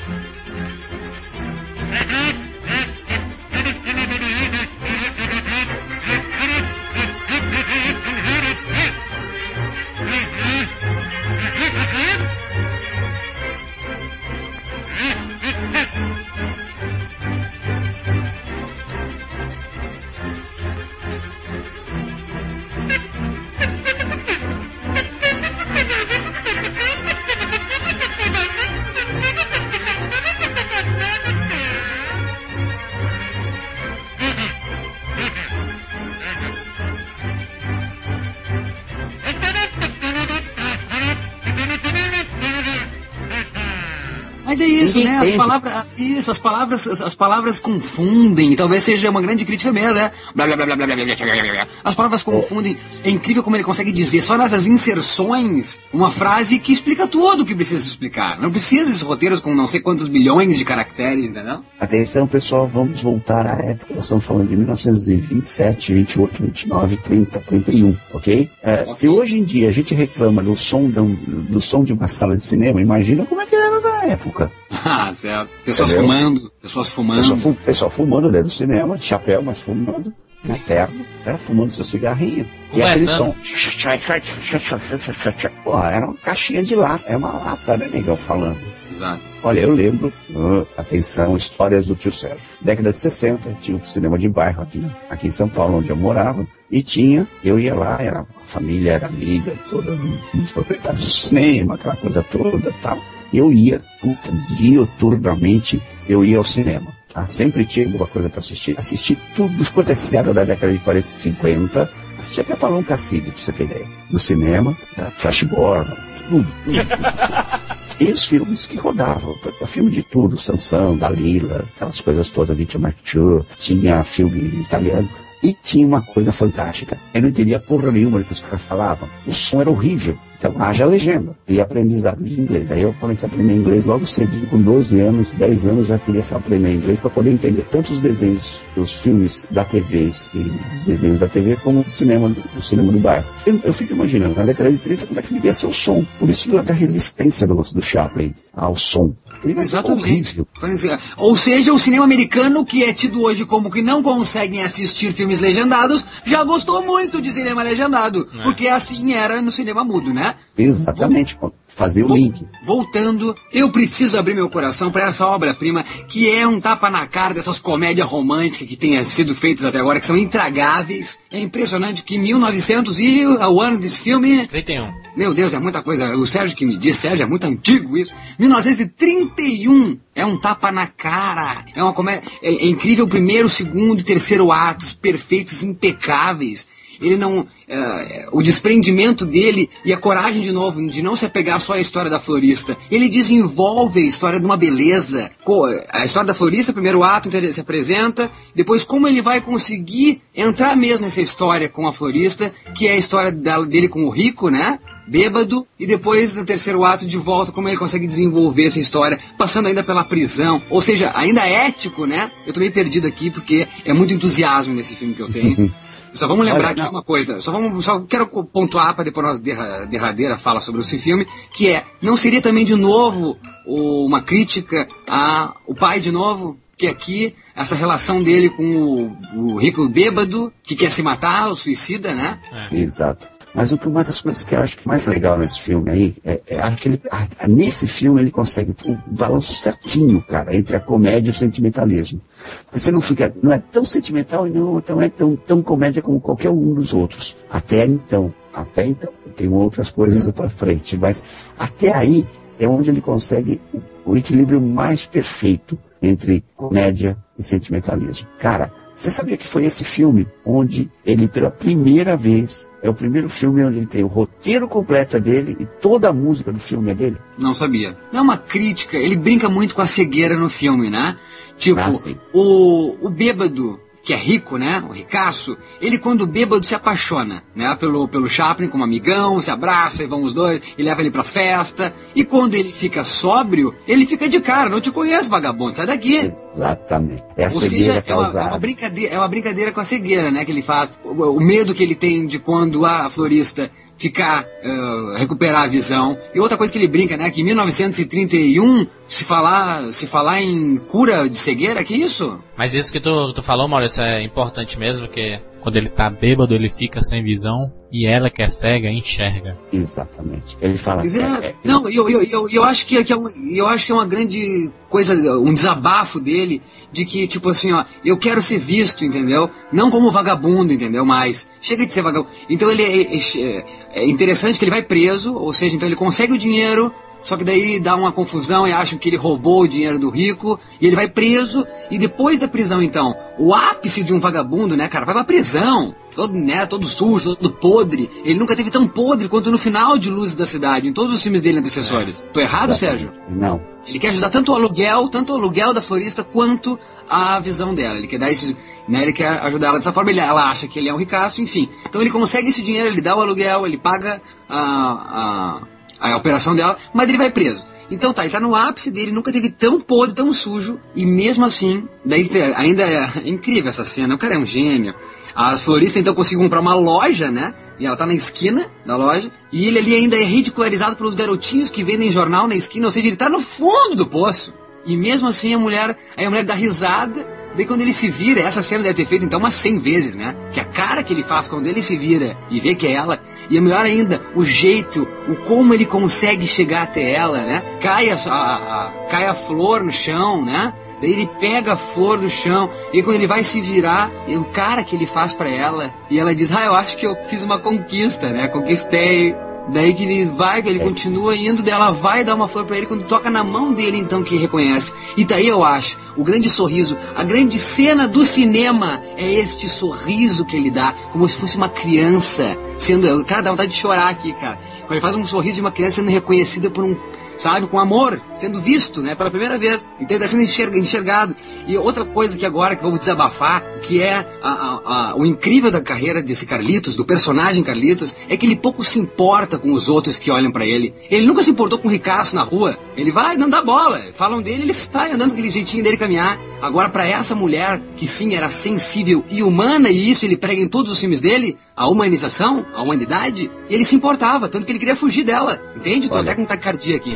Mas é isso, Ninguém né? As entende. palavras, isso, as palavras, as, as palavras confundem. Talvez seja uma grande crítica mesmo, né? Blá, blá, blá, blá, blá, blá, blá, blá, blá. As palavras confundem. É incrível como ele consegue dizer só nessas inserções uma frase que explica tudo o que precisa explicar. Não precisa desses roteiros com não sei quantos bilhões de caracteres, entendeu? Atenção, pessoal, vamos voltar à época. Nós estamos falando de mil novecentos e vinte e sete, vinte e oito, vinte e nove, trinta, trinta e um, ok? É, okay. Se hoje em dia a gente reclama do som, do, do som de uma sala de cinema, imagina como é que era na época. Ah, certo. Pessoas Entendeu? fumando, pessoas fumando. Pessoal, fu pessoal fumando dentro do cinema, de chapéu, mas fumando, na terno, né, fumando seu cigarrinho. E aquele som. Pô, era uma caixinha de lata, é uma lata, né, negão, falando. Exato. Olha, eu lembro, uh, atenção, histórias do tio Sérgio. Década de sessenta, tinha um cinema de bairro aqui, aqui em São Paulo, onde eu morava, e tinha, eu ia lá, era, a família era amiga, todas os proprietários do cinema, aquela coisa toda e tal. Eu ia, puta, dioturnamente, eu ia ao cinema. Tá? Sempre tinha alguma coisa para assistir. Assisti tudo quanto é seriado da década de quarenta e cinquenta. Assisti até Palão Casside, pra você ter ideia. No cinema, né? Flash Gordon, tudo, tudo, tudo. E os filmes que rodavam, filme de tudo, Sansão, Dalila, aquelas coisas todas, Vítima Arthur, tinha filme italiano. E tinha uma coisa fantástica. Eu não entendia porra nenhuma do que os caras falavam. O som era horrível. Então, haja legenda. E aprendizado de inglês. Daí eu comecei a aprender inglês logo cedo. Com doze anos, dez anos, já queria aprender inglês para poder entender tanto os desenhos, os filmes da T V e desenhos da T V, como o cinema, o cinema do bairro. Eu, eu fico imaginando, na década de trinta, como é que devia ser o som. Por isso, a resistência do, do Chaplin ao som. Exatamente. Ou seja, o cinema americano, que é tido hoje como que não conseguem assistir filmes legendados, já gostou muito de cinema legendado. É. Porque assim era no cinema mudo, né? Exatamente, fazer o link. Voltando, eu preciso abrir meu coração para essa obra-prima, que é um tapa na cara dessas comédias românticas que têm sido feitas até agora, que são intragáveis. É impressionante que em mil e novecentos e o ano desse filme... trinta e um. Meu Deus, é muita coisa. O Sérgio que me diz, Sérgio, é muito antigo isso. mil novecentos e trinta e um. É um tapa na cara. É uma comédia... É, é incrível o primeiro, segundo e terceiro atos, perfeitos, impecáveis. Ele não... Uh, o desprendimento dele e a coragem, de novo, de não se apegar só à história da florista. Ele desenvolve a história de uma beleza. A história da florista, primeiro ato, então ele se apresenta. Depois, como ele vai conseguir entrar mesmo nessa história com a florista, que é a história dele com o rico, né? Bêbado, e depois no terceiro ato de volta, como ele consegue desenvolver essa história, passando ainda pela prisão, ou seja, ainda ético, né? Eu tô meio perdido aqui porque é muito entusiasmo nesse filme que eu tenho. Só vamos lembrar aqui uma coisa, só, vamos, só quero pontuar para depois nossa derra, derradeira fala sobre esse filme, que é, não seria também de novo uma crítica ao pai de novo? Que aqui, essa relação dele com o, o rico bêbado, que quer se matar, o suicida, né? É. Exato. Mas o que uma das coisas que eu acho que mais legal nesse filme aí, é, é acho que ele, a, nesse filme ele consegue um balanço certinho, cara, entre a comédia e o sentimentalismo. Porque você não fica, não é tão sentimental e não, não é tão, tão comédia como qualquer um dos outros. Até então, até então, tem outras coisas pra frente, mas até aí é onde ele consegue o, o equilíbrio mais perfeito entre comédia e sentimentalismo. Cara, você sabia que foi esse filme onde ele, pela primeira vez, é o primeiro filme onde ele tem o roteiro completo dele e toda a música do filme é dele? Não sabia. Não é uma crítica, ele brinca muito com a cegueira no filme, né? Tipo, ah, o, o bêbado que é rico, né, o ricaço, ele quando bêbado se apaixona, né, pelo, pelo Chaplin como amigão, se abraça e vão os dois, e leva ele pras festas, e quando ele fica sóbrio, ele fica de cara, não te conheço, vagabundo, sai daqui. Exatamente. É a Ou cegueira seja, é uma, é, uma brincadeira, é uma brincadeira com a cegueira, né, que ele faz, o, o medo que ele tem de quando a florista ficar, uh, recuperar a visão. E outra coisa que ele brinca, né, que em mil novecentos e trinta e um, se falar, se falar em cura de cegueira, que isso? Mas isso que tu, tu falou, Maurício, é importante mesmo, que quando ele tá bêbado, ele fica sem visão, e ela que é cega, enxerga. Exatamente. Ele fala... Pois é, é, é, não, eu, eu, eu, eu, acho que, que é um, eu acho que é uma grande coisa, um desabafo dele, de que, tipo assim, ó, eu quero ser visto, entendeu? Não como vagabundo, entendeu? Mas chega de ser vagabundo. Então ele é, é, é interessante que ele vai preso, ou seja, então ele consegue o dinheiro, só que daí dá uma confusão e acham que ele roubou o dinheiro do rico, e ele vai preso, e depois da prisão, então, o ápice de um vagabundo, né, cara, vai pra prisão, todo, né, todo sujo, todo podre. Ele nunca teve tão podre quanto no final de Luzes da Cidade, em todos os filmes dele antecessores. Tô errado, Sérgio? Não. Ele quer ajudar tanto o aluguel, tanto o aluguel da florista, quanto a visão dela. Ele quer dar esse, né, ele quer ajudar ela dessa forma, ele, ela acha que ele é um ricaço, enfim. Então ele consegue esse dinheiro, ele dá o aluguel, ele paga a... a a operação dela, mas ele vai preso. Então tá, ele tá no ápice dele, nunca teve tão podre, tão sujo, e mesmo assim, daí ainda é incrível essa cena, o cara é um gênio. A florista então conseguiu comprar uma loja, né, e ela tá na esquina da loja, e ele ali ainda é ridicularizado pelos garotinhos que vendem jornal na esquina, ou seja, ele tá no fundo do poço. E mesmo assim a mulher, aí a mulher dá risada, daí quando ele se vira, essa cena deve ter feito então umas cem vezes, né? Que a cara que ele faz quando ele se vira e vê que é ela, e melhor ainda, o jeito, o como ele consegue chegar até ela, né? Cai a, a, a, cai a flor no chão, né? Daí ele pega a flor no chão, e quando ele vai se virar, e o cara que ele faz pra ela, e ela diz, ah, eu acho que eu fiz uma conquista, né? Conquistei. Daí que ele vai, que ele continua indo, daí ela vai dar uma flor pra ele, quando toca na mão dele, então, que reconhece. E daí eu acho, o grande sorriso, a grande cena do cinema é este sorriso que ele dá, como se fosse uma criança, sendo, cara, dá vontade de chorar aqui, cara. Quando ele faz um sorriso de uma criança sendo reconhecida por um, sabe, com amor, sendo visto, né, pela primeira vez. Então ele está sendo enxerga, enxergado. E outra coisa que agora que eu vou desabafar, que é a, a, a, o incrível da carreira desse Carlitos, do personagem Carlitos, é que ele pouco se importa com os outros que olham pra ele. Ele nunca se importou com o ricaço na rua. Ele vai dando a bola, falam dele, ele está andando com aquele jeitinho dele caminhar. Agora, pra essa mulher, que sim, era sensível e humana, e isso ele prega em todos os filmes dele, a humanização, a humanidade, ele se importava, tanto que ele queria fugir dela. Entende? Tô Olha. até com taquicardia aqui.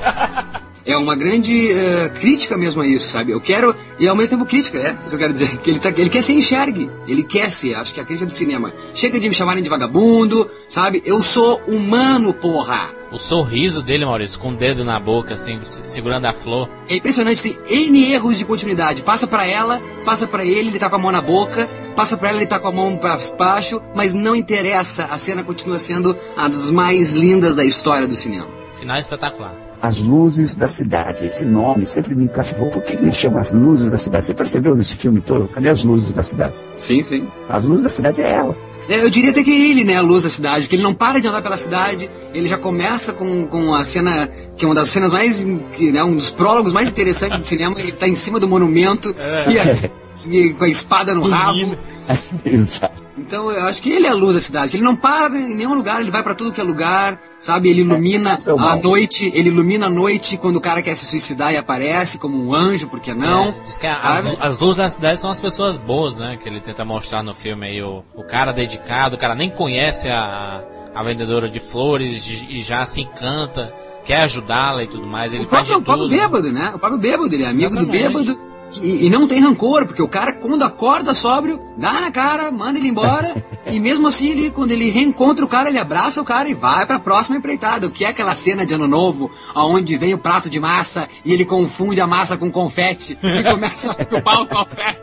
É uma grande uh, crítica mesmo a isso, sabe? Eu quero, e ao mesmo tempo crítica, é, isso eu quero dizer, que ele, tá, ele quer ser enxergue, ele quer ser, acho que é a crítica do cinema. Chega de me chamarem de vagabundo, sabe? Eu sou humano, porra! O sorriso dele, Maurício, com o dedo na boca, assim, segurando a flor. É impressionante, tem N erros de continuidade. Passa pra ela, passa pra ele, ele tá com a mão na boca, passa pra ela, ele tá com a mão pra baixo, mas não interessa, a cena continua sendo uma das mais lindas da história do cinema. Final espetacular. As Luzes da Cidade. Esse nome sempre me encaixou. Por que ele chama As Luzes da Cidade? Você percebeu nesse filme todo? Cadê as Luzes da Cidade? Sim, sim. As Luzes da Cidade é ela. É, eu diria até que ele, né, a luz da cidade, que ele não para de andar pela cidade, ele já começa com, com a cena, que é uma das cenas mais, né, um dos prólogos mais interessantes do cinema, ele tá em cima do monumento, é. e, a, e com a espada no rabo. Exato. Então eu acho que ele é a luz da cidade, que ele não para em nenhum lugar, ele vai pra tudo que é lugar, sabe, ele ilumina é, a noite, ele ilumina a noite quando o cara quer se suicidar e aparece como um anjo, por que não? É, diz que as, as luzes da cidade são as pessoas boas, né, que ele tenta mostrar no filme aí, o, o cara dedicado, o cara nem conhece a, a vendedora de flores e já se encanta, quer ajudá-la e tudo mais, ele o faz próprio, de tudo. O próprio bêbado, né, o próprio bêbado, ele é amigo Exatamente. do bêbado. E, e não tem rancor, porque o cara, quando acorda sóbrio, dá na cara, manda ele embora, e mesmo assim, ele, quando ele reencontra o cara, ele abraça o cara e vai pra próxima empreitada. O que é aquela cena de Ano Novo, onde vem o prato de massa e ele confunde a massa com confete e começa a chupar o confete.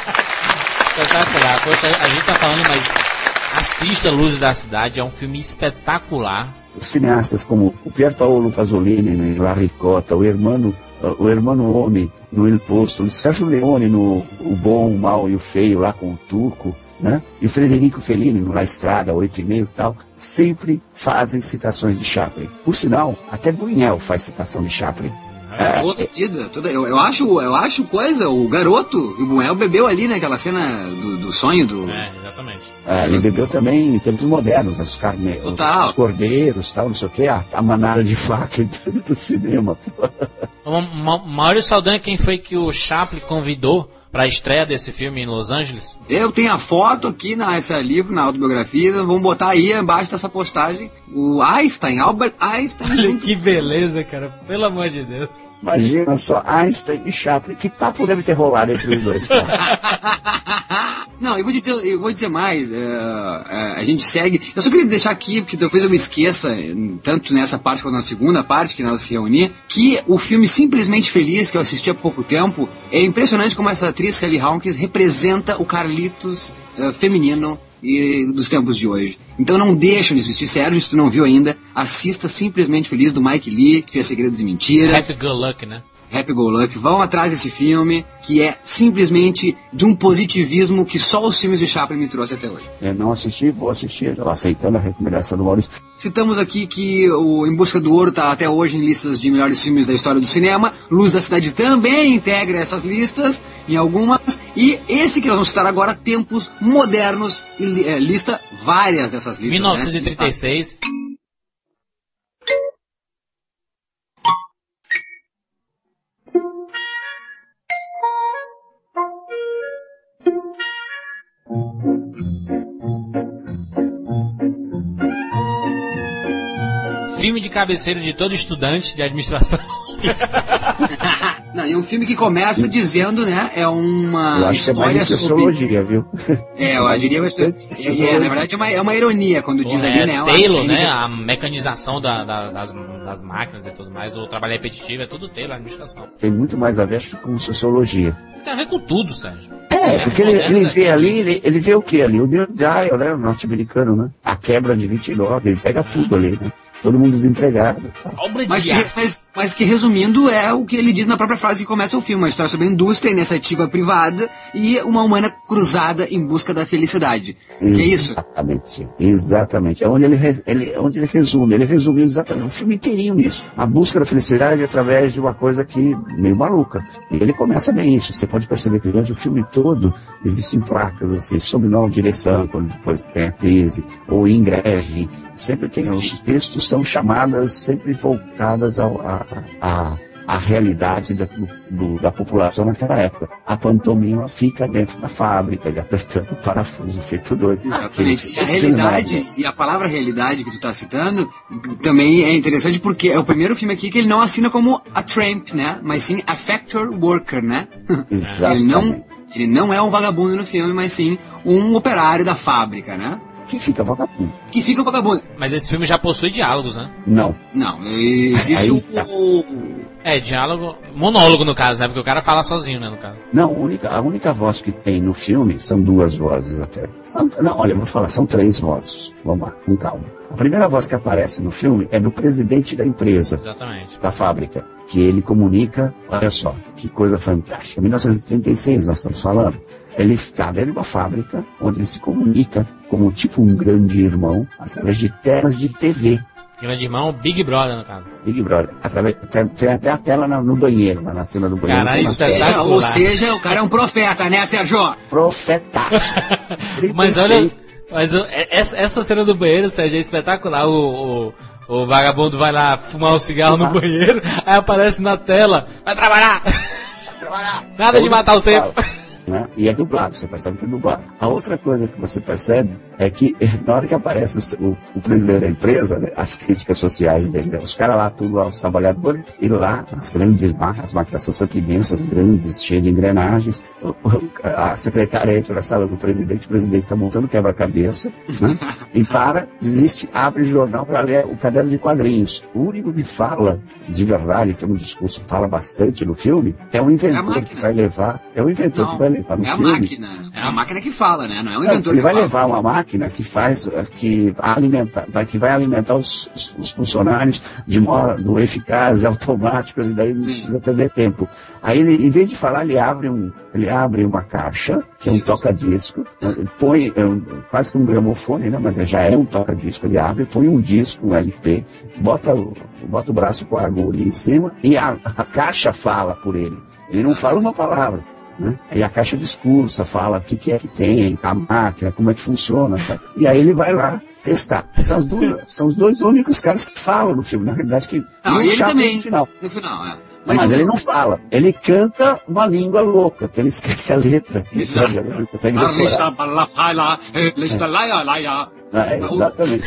Espetacular. Poxa, a gente tá falando, mas assista Luzes da Cidade, é um filme espetacular. Os cineastas como o Pier Paolo Pasolini no La Ricotta, o Hermano, o Hermano Homem no Il Posto, o Sérgio Leone no O Bom, o Mal e o Feio, lá com o Turco, né? E o Frederico Fellini no La Estrada, oito e meio e tal, sempre fazem citações de Chaplin. Por sinal, até Buñuel faz citação de Chaplin. É, outra vida. Toda, eu, eu, acho, eu acho coisa, o garoto, o Buñuel bebeu ali, né? Aquela cena do, do sonho do... É, exatamente. É, ele bebeu também em tempos modernos, né, os, carne, os, os cordeiros, tal, não sei o que, a, a manada de faca dentro do cinema. O Ma- Maurício Saldanha, quem foi que o Chaplin convidou para a estreia desse filme em Los Angeles? Eu tenho a foto aqui nesse livro, na autobiografia, vamos botar aí embaixo dessa postagem o Einstein, Albert Einstein. Que beleza, cara, pelo amor de Deus. Imagina só, Einstein e Chaplin, que papo deve ter rolado entre os dois, cara. Não, eu vou dizer, eu vou dizer mais, é, é, a gente segue, eu só queria deixar aqui, porque talvez eu me esqueça, tanto nessa parte quanto na segunda parte, que nós se reunir, que o filme Simplesmente Feliz, que eu assisti há pouco tempo, é impressionante como essa atriz, Sally Hawkins, representa o Carlitos uh, feminino e dos tempos de hoje. Então não deixam de assistir, Sérgio, se tu não viu ainda, assista Simplesmente Feliz, do Mike Lee, que fez Segredos e Mentiras. Happy Go Lucky, né? Happy Go Lucky, vão atrás desse filme, que é simplesmente de um positivismo que só os filmes de Chaplin me trouxe até hoje. Eu não assisti, vou assistir, aceitando a recomendação do Maurício. Citamos aqui que o Em Busca do Ouro está até hoje em listas de melhores filmes da história do cinema, Luz da Cidade também integra essas listas, em algumas, e esse que nós vamos citar agora, Tempos Modernos, e, é, lista várias dessas listas. mil novecentos e trinta e seis... Né? Filme de cabeceira de todo estudante de administração. Não, é um filme que começa dizendo, né, é uma eu acho história que é mais de sociologia, sobre... viu? É, eu diria que é, é, na verdade é uma, é uma ironia quando Pô, diz ali, é, né? Taylor, né, a mecanização da, da, das, das máquinas e tudo mais, o trabalho repetitivo, é tudo Taylor, a administração. Tem muito mais a ver, acho que com sociologia. Tem a ver com tudo, Sérgio. É, porque ele, ele vê ali, ele, ele vê o que ali? O Neil Dial, né, o norte-americano, né? A quebra de vinte e nove, ele pega tudo ali, né? Todo mundo desempregado. Tá? Mas, que, mas, mas que, resumindo, é o que ele diz na própria frase que começa o filme. Uma história sobre a indústria, iniciativa privada e uma humana cruzada em busca da felicidade. Exatamente, que é isso? Exatamente, exatamente. É onde ele, ele, onde ele resume. Ele resumiu exatamente o filme inteirinho nisso. A busca da felicidade através de uma coisa que meio maluca. E ele começa bem isso. Você pode perceber que durante o filme todo existem placas assim, sob nova direção, quando depois tem a crise, ou em greve. Sempre tem Sim. Os textos são chamadas sempre voltadas ao, a, a, a realidade da, do, da população naquela época. A pantomima fica dentro da fábrica, ele apertando o parafuso, feito doido. Exatamente. E a realidade, e a palavra realidade que tu está citando, também é interessante porque é o primeiro filme aqui que ele não assina como a tramp, né? Mas sim a factory worker, né? Exatamente. Ele não, ele não é um vagabundo no filme, mas sim um operário da fábrica, né? Que fica vagabundo. Que fica vagabundo. Mas esse filme já possui diálogos, né? Não. Não, existe o... o... É, diálogo... Monólogo, no caso, né? Porque o cara fala sozinho, né, no caso. Não, a única, a única voz que tem no filme são duas vozes até. São, não, olha, eu vou falar, são três vozes. Vamos lá, com calma. A primeira voz que aparece no filme é do presidente da empresa. Exatamente. Da fábrica. Que ele comunica, olha só, que coisa fantástica. mil novecentos e trinta e seis nós estamos falando. Ele está dentro de uma fábrica onde ele se comunica como tipo um grande irmão através de telas de T V. Grande irmão, Big Brother, no caso. Big Brother. Através, tem, tem até a tela no, no banheiro, na cena do banheiro. Caralho, ou, seja, ou seja, o cara é um profeta, né, Sérgio? Profetaço. Mas olha, mas essa, essa cena do banheiro, Sérgio, é espetacular. O, o, o vagabundo vai lá fumar um cigarro no banheiro, aí aparece na tela, vai trabalhar! Vai trabalhar! Nada de matar o tempo. Né? E é dublado, você percebe que é dublado. A outra coisa que você percebe é que na hora que aparece o, o, o presidente da empresa, né, as críticas sociais dele, né, os caras lá, tudo lá, os trabalhadores, e lá, as grandes máquinas, as máquinas são sempre imensas, grandes, cheias de engrenagens, a secretária entra na sala do presidente, o presidente está montando quebra-cabeça, né, e para, desiste, abre o jornal para ler o caderno de quadrinhos. O único que fala, de verdade, que é um discurso, fala bastante no filme, é o inventor é que vai levar, é o inventor Não. que vai levar no é filme. A máquina, é a máquina que fala, né? Não é o inventor Ele que vai fala. levar uma máquina que faz, que alimenta, que vai alimentar os, os, os funcionários de modo eficaz, automático, e daí não Sim. precisa perder tempo. Aí ele, em vez de falar, ele abre, um, ele abre uma caixa, que é um toca-disco, põe é um, quase que um gramofone, né? Mas já é um toca-disco. Ele abre, põe um disco, um L P, bota o, bota o braço com a agulha em cima e a, a caixa fala por ele. Ele não fala uma palavra. Né? E a caixa discursa, fala o que, que é que tem, a máquina, como é que funciona. Tá? E aí ele vai lá testar. São os, dois, são os dois únicos caras que falam no filme, na realidade, que não, e ele também, no final. No final, é. Mas, Mas ele não fala, ele canta uma língua louca, que ele esquece a letra. Exato. Ele não consegue decorar. É, exatamente.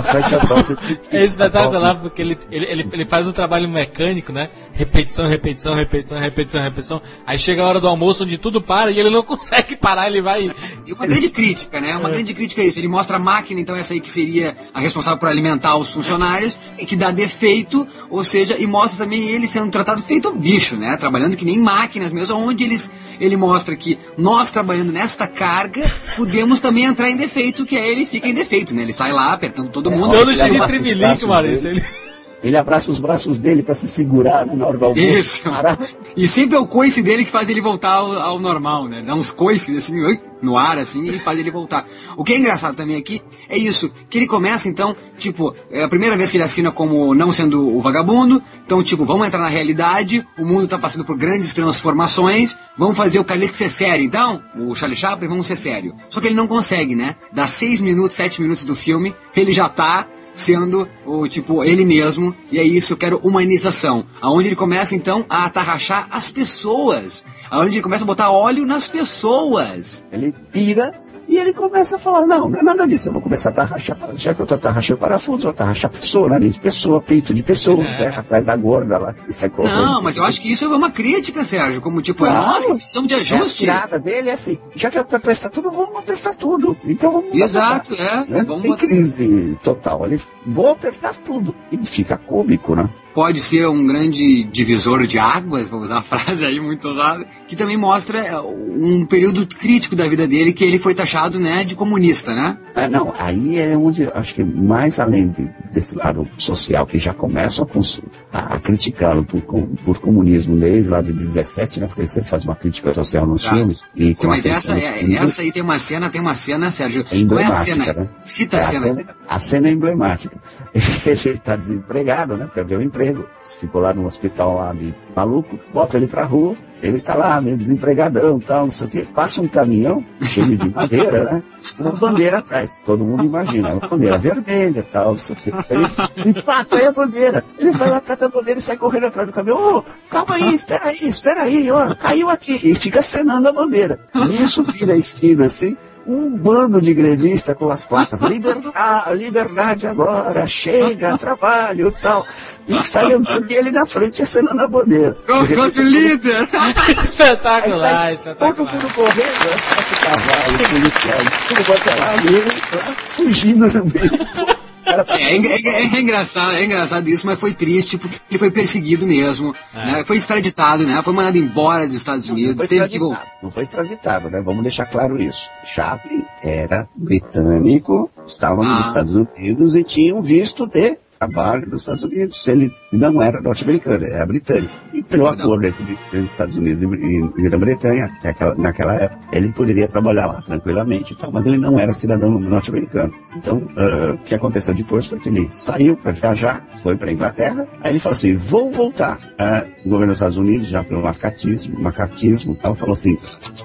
É espetacular porque ele, ele, ele, ele faz um trabalho mecânico, né? Repetição, repetição, repetição, repetição, repetição. Aí chega a hora do almoço onde tudo para e ele não consegue parar, ele vai... E uma grande crítica, né? Uma é. grande crítica é isso. Ele mostra a máquina, então essa aí que seria a responsável por alimentar os funcionários, e que dá defeito, ou seja, e mostra também ele sendo tratado feito bicho, né? Trabalhando que nem máquinas mesmo, onde eles, ele mostra que nós trabalhando nesta carga, podemos também entrar em defeito, que é ele fica em defeito. Né? Ele sai lá apertando todo mundo. Todo cheio de tremelique, Maurício. Ele... ele abraça os braços dele pra se segurar, né, na hora do almoço. Isso. E sempre é o coice dele que faz ele voltar ao, ao normal, né? Dá uns coices assim, no ar, assim, e faz ele voltar. O que é engraçado também aqui é isso, que ele começa, então, tipo, é a primeira vez que ele assina como não sendo o vagabundo, então, tipo, vamos entrar na realidade, o mundo tá passando por grandes transformações, vamos fazer o Carlito ser sério, então, o Charlie Chaplin, vamos ser sério. Só que ele não consegue, né? Dá seis minutos, sete minutos do filme, ele já tá sendo, o, tipo, ele mesmo, e é isso, eu quero humanização. Aonde ele começa, então, a atarrachar as pessoas. Aonde ele começa a botar óleo nas pessoas. Ele pira e ele começa a falar, não, não é nada disso, eu vou começar a atarrachar, já que eu tô atarrachando parafuso, vou atarrachar pessoa, nariz de pessoa, peito de pessoa, é. né, atrás da gorda lá, e sai correndo. Não, mas eu acho que isso é uma crítica, Sérgio, como tipo, claro, é nós que precisamos de ajuste. É a tirada dele é assim, já que é pra prestar tudo, vamos apertar tudo, então vamos Exato, é. Né? Vamos Tem crise total, ele, vou apertar tudo, e fica cômico, né? Pode ser um grande divisor de águas, vou usar uma frase aí muito usada, que também mostra um período crítico da vida dele, que ele foi taxado, né, de comunista, né? Ah, não, aí é onde, acho que mais além de, desse lado social, que já começam a, a, a criticá-lo por, por comunismo desde lá de dezessete, né, porque ele sempre faz uma crítica social nos Exato. filmes. E Sim, mas essa, é, essa aí tem uma cena, tem uma cena, Sérgio, é qual é a cena? Né? Cita é a cena. A cena, a cena é emblemática. Ele está desempregado, né, perdeu o emprego. Ficou lá no hospital lá de maluco, bota ele pra rua, ele tá lá, meio desempregadão, tal, não sei o quê, passa um caminhão cheio de madeira, né, uma bandeira atrás, todo mundo imagina, uma bandeira vermelha, tal, não sei o quê, ele empata aí a bandeira, ele vai lá, cata a bandeira e sai correndo atrás do caminhão, ô, oh, calma aí, espera aí, espera aí, ó, caiu aqui, e fica acenando a bandeira, e isso vira a esquina, assim, um bando de grevistas com as placas, liberdade, liberdade agora, chega, trabalho e tal. E sai andando ele na frente acenando a bandeira. Contra o líder! Espetacular, espetacular. Todo mundo correndo, esse cavalo, policial, tudo bota lá, e ele fugindo no meio. É, é, é, é engraçado, é engraçado isso, mas foi triste porque ele foi perseguido mesmo, é. né? Foi extraditado, né? Foi mandado embora dos Estados Unidos. Não, teve que... não foi extraditado, né? Vamos deixar claro isso. Chaplin era britânico, estava ah. nos Estados Unidos e tinha um visto de trabalho nos Estados Unidos. Ele não era norte-americano, era britânico. E pelo acordo entre os Estados Unidos e Grã-Bretanha, naquela época, ele poderia trabalhar lá tranquilamente e tal, mas ele não era cidadão norte-americano. Então, uh, o que aconteceu depois foi que ele saiu para viajar, foi para a Inglaterra, aí ele falou assim, vou voltar. Uh, o governo dos Estados Unidos, já pelo macartismo, macartismo, ela falou assim,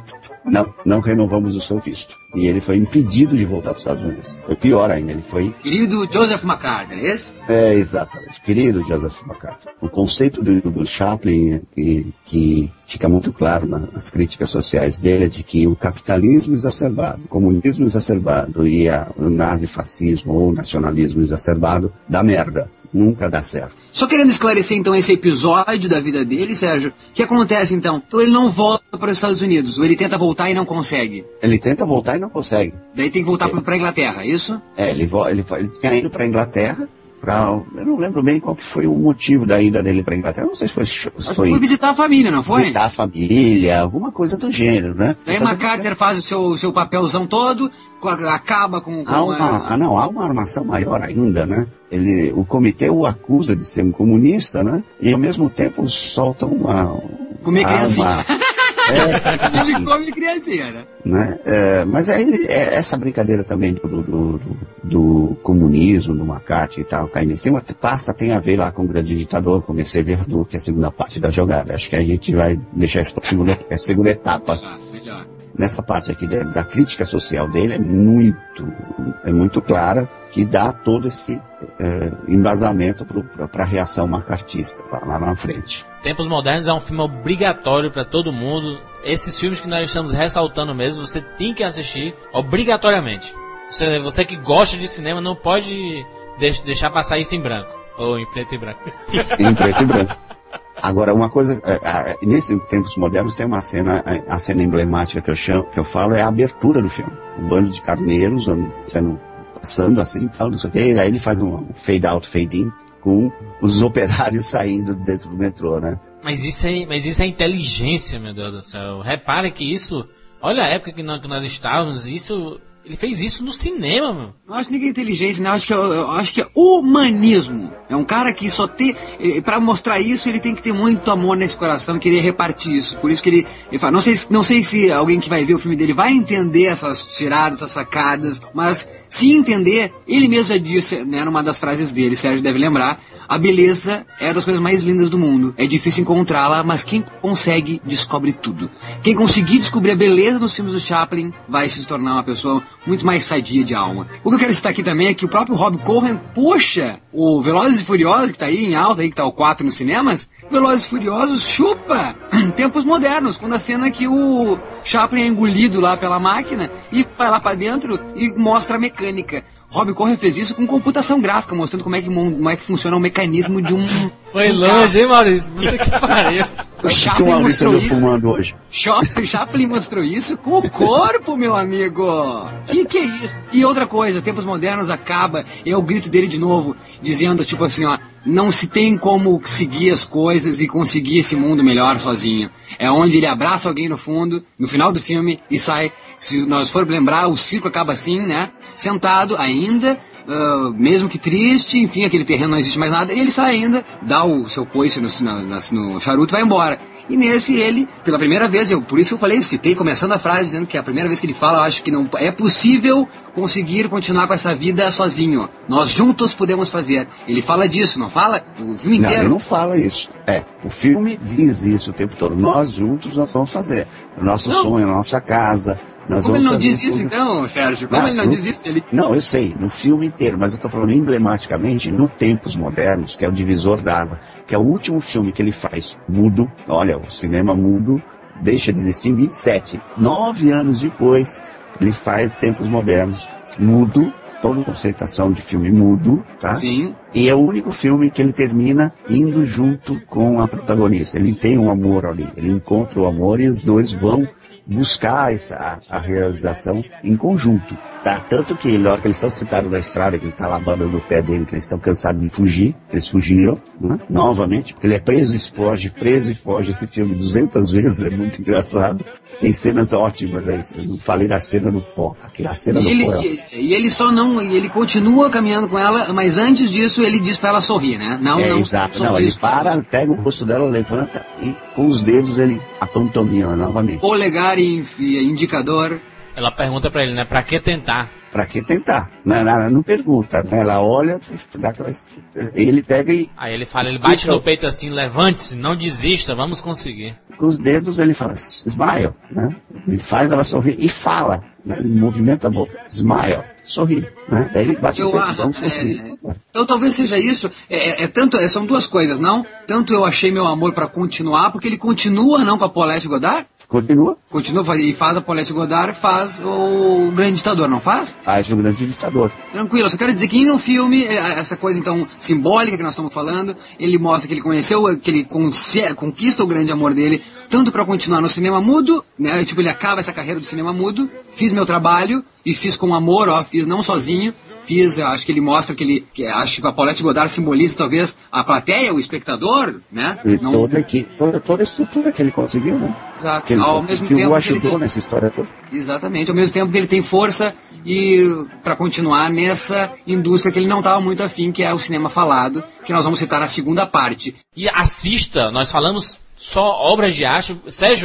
não, não renovamos o seu visto. E ele foi impedido de voltar para os Estados Unidos. Foi pior ainda, ele foi... Querido Joseph McCarthy, é isso? É, exatamente. Querido Joseph McCarthy. O conceito do, do Chaplin, que, que fica muito claro nas críticas sociais dele, é de que o capitalismo exacerbado, o comunismo exacerbado e a, o nazifascismo ou o nacionalismo exacerbado dá merda. Nunca dá certo. Só querendo esclarecer então esse episódio da vida dele, Sérgio, o que acontece então? Então ele não volta para os Estados Unidos, ou ele tenta voltar e não consegue? Ele tenta voltar e não consegue. Daí tem que voltar é. para a Inglaterra, é isso? É, ele, ele, ele tinha ido para a Inglaterra, pra, eu não lembro bem qual que foi o motivo da ida dele para a Inglaterra, não sei se foi... Se foi, foi visitar a família, não foi? Visitar a família, alguma coisa do gênero, né? Daí então, MacArthur faz o seu, seu papelzão todo, acaba com... com há uma, a... Ah, não, há uma armação maior ainda, né? Ele, o comitê o acusa de ser um comunista, né? E ao mesmo tempo soltam uma... Comer criancinha. É, Ele assim, come criancinha, né? né? É, mas é, é essa brincadeira também do, do, do, do comunismo, do McCarthy e tal, caindo em cima, passa, tem a ver lá com o grande ditador, com o Mercedes Verdun, que é a segunda parte da jogada. Acho que a gente vai deixar isso para a segunda, é a segunda etapa. Ah, melhor. Nessa parte aqui da, da crítica social dele é muito, é muito clara, que dá todo esse é, embasamento para a reação macartista lá, lá na frente. Tempos Modernos é um filme obrigatório para todo mundo. Esses filmes que nós estamos ressaltando mesmo, você tem que assistir obrigatoriamente. Você, você que gosta de cinema não pode deix, deixar passar isso em branco, ou em preto e branco. Em preto e branco. Agora, uma coisa, nesses tempos modernos tem uma cena, a cena emblemática que eu chamo, que eu falo, é a abertura do filme. Um bando de carneiros sendo, passando assim e tal, não sei o que, aí ele faz um fade out, fade in, com os operários saindo dentro do metrô, né? Mas isso é, mas isso é inteligência, meu Deus do céu. Repare que isso, olha a época que nós, que nós estávamos, isso... Ele fez isso no cinema, meu. Não acho que nem é inteligência, né? Eu acho que, eu, eu acho que é humanismo. É um cara que só tem... Pra mostrar isso, ele tem que ter muito amor nesse coração e querer repartir isso. Por isso que ele, ele fala... Não sei, não sei se alguém que vai ver o filme dele vai entender essas tiradas, essas sacadas, mas se entender, ele mesmo já disse, né, numa das frases dele, Sérgio deve lembrar, a beleza é das coisas mais lindas do mundo. É difícil encontrá-la, mas quem consegue, descobre tudo. Quem conseguir descobrir a beleza nos filmes do Chaplin vai se tornar uma pessoa muito mais sadia de alma. O que eu quero citar aqui também é que o próprio Rob Cohen puxa o Velozes e Furiosos, que tá aí em alta, aí, que tá o quatro nos cinemas. Velozes e Furiosos chupa Tempos Modernos, quando a cena que o Chaplin é engolido lá pela máquina e vai lá pra dentro e mostra a mecânica. Rob Cohen fez isso com computação gráfica, mostrando como é que, como é que funciona o mecanismo de um... Foi de um longe, carro. hein, Maurício? Puta que pariu. O que Chaplin o Maurício mostrou andou isso. fumando hoje. Chaplin, Chaplin mostrou isso com o corpo, meu amigo. Que que é isso? E outra coisa, Tempos Modernos acaba, é o grito dele de novo, dizendo tipo assim, ó, não se tem como seguir as coisas e conseguir esse mundo melhor sozinho. É onde ele abraça alguém no fundo, no final do filme, e sai. Se nós formos lembrar, o circo acaba assim, né? Sentado ainda, uh, mesmo que triste, enfim, aquele terreno não existe mais nada, e ele sai ainda, dá o seu coice no, no, no charuto e vai embora. E nesse ele, pela primeira vez, eu, por isso que eu falei, citei começando a frase, dizendo que é a primeira vez que ele fala, eu acho que não é possível conseguir continuar com essa vida sozinho. Nós juntos podemos fazer. Ele fala disso, não fala? O filme Não, inteiro. ele não fala isso. É, o filme diz isso o tempo todo. Nós juntos nós vamos fazer. O nosso Não. sonho, a nossa casa. Nós Como ele vamos não fazer diz isso tudo. então, Sérgio? Como Não, ele não no- diz isso? Ele... Não, eu sei, no filme inteiro, mas eu estou falando emblematicamente no Tempos Modernos, que é o divisor d'água, que é o último filme que ele faz mudo. Olha, o cinema mudo deixa de existir em vinte e sete. Nove anos depois, ele faz Tempos Modernos mudo, toda conceituação de filme mudo, tá? Sim. E é o único filme que ele termina indo junto com a protagonista. Ele tem um amor ali, ele encontra o amor e os dois vão buscar essa, a, a realização em conjunto, tá? Tanto que na hora que eles estão sentados na estrada, que ele está lá abanando o pé dele, que eles estão cansados de fugir, eles fugiram, né? Novamente, porque ele é preso e foge, preso e foge. Esse filme duzentas vezes, é muito engraçado. Tem cenas ótimas, é isso. Eu não falei da cena do pó, aquela cena E do ele, pó. é- e, e ele só não, e ele continua caminhando com ela, mas antes disso ele diz pra ela sorrir, né? Não, É, não exato. sorrir. Não, ele para, pega o rosto dela, levanta e com os dedos ele apantomia novamente. Polegar e enfi- indicador. Ela pergunta pra ele, né? Pra que tentar? Pra que tentar? Não, ela não pergunta, né? Ela olha, dá aquela... ele pega e Aí ele fala, ele estica bate no o- peito assim, levante-se, não desista, vamos conseguir. com os dedos ele fala, smile, né? Ele faz ela sorrir e fala, né? Ele movimenta a boca, smile, sorri, né? Daí ele bate Eu, no peito, ah, vamos é, conseguir. então talvez seja isso. É, é- é tanto, é- são duas coisas, não? Tanto eu achei meu amor pra continuar, porque ele continua não com a Paulette Goddard? Continua, Continua faz- e faz a Paulette Goddard, faz o Grande Ditador, não faz? faz o grande ditador. Tranquilo, eu só quero dizer que no filme, é, essa coisa então simbólica que nós estamos falando, ele mostra que ele conheceu, que ele conce- conquista o grande amor dele, tanto para continuar no cinema mudo, né? Tipo, ele acaba essa carreira do cinema mudo, fiz meu trabalho e fiz com amor, ó, fiz não sozinho, fiz, eu acho que ele mostra que ele, que acho que a Paulette Goddard simboliza talvez a plateia, o espectador, né? E Não, toda, aqui, toda, toda a estrutura que ele conseguiu, né? exato. Que, ele, Ao mesmo que tempo o que ele ajudou tem- nessa história toda. Exatamente, ao mesmo tempo que ele tem força e para continuar nessa indústria que ele não estava muito afim, que é o cinema falado, que nós vamos citar na segunda parte. E assista, nós falamos só obras de arte. Sérgio,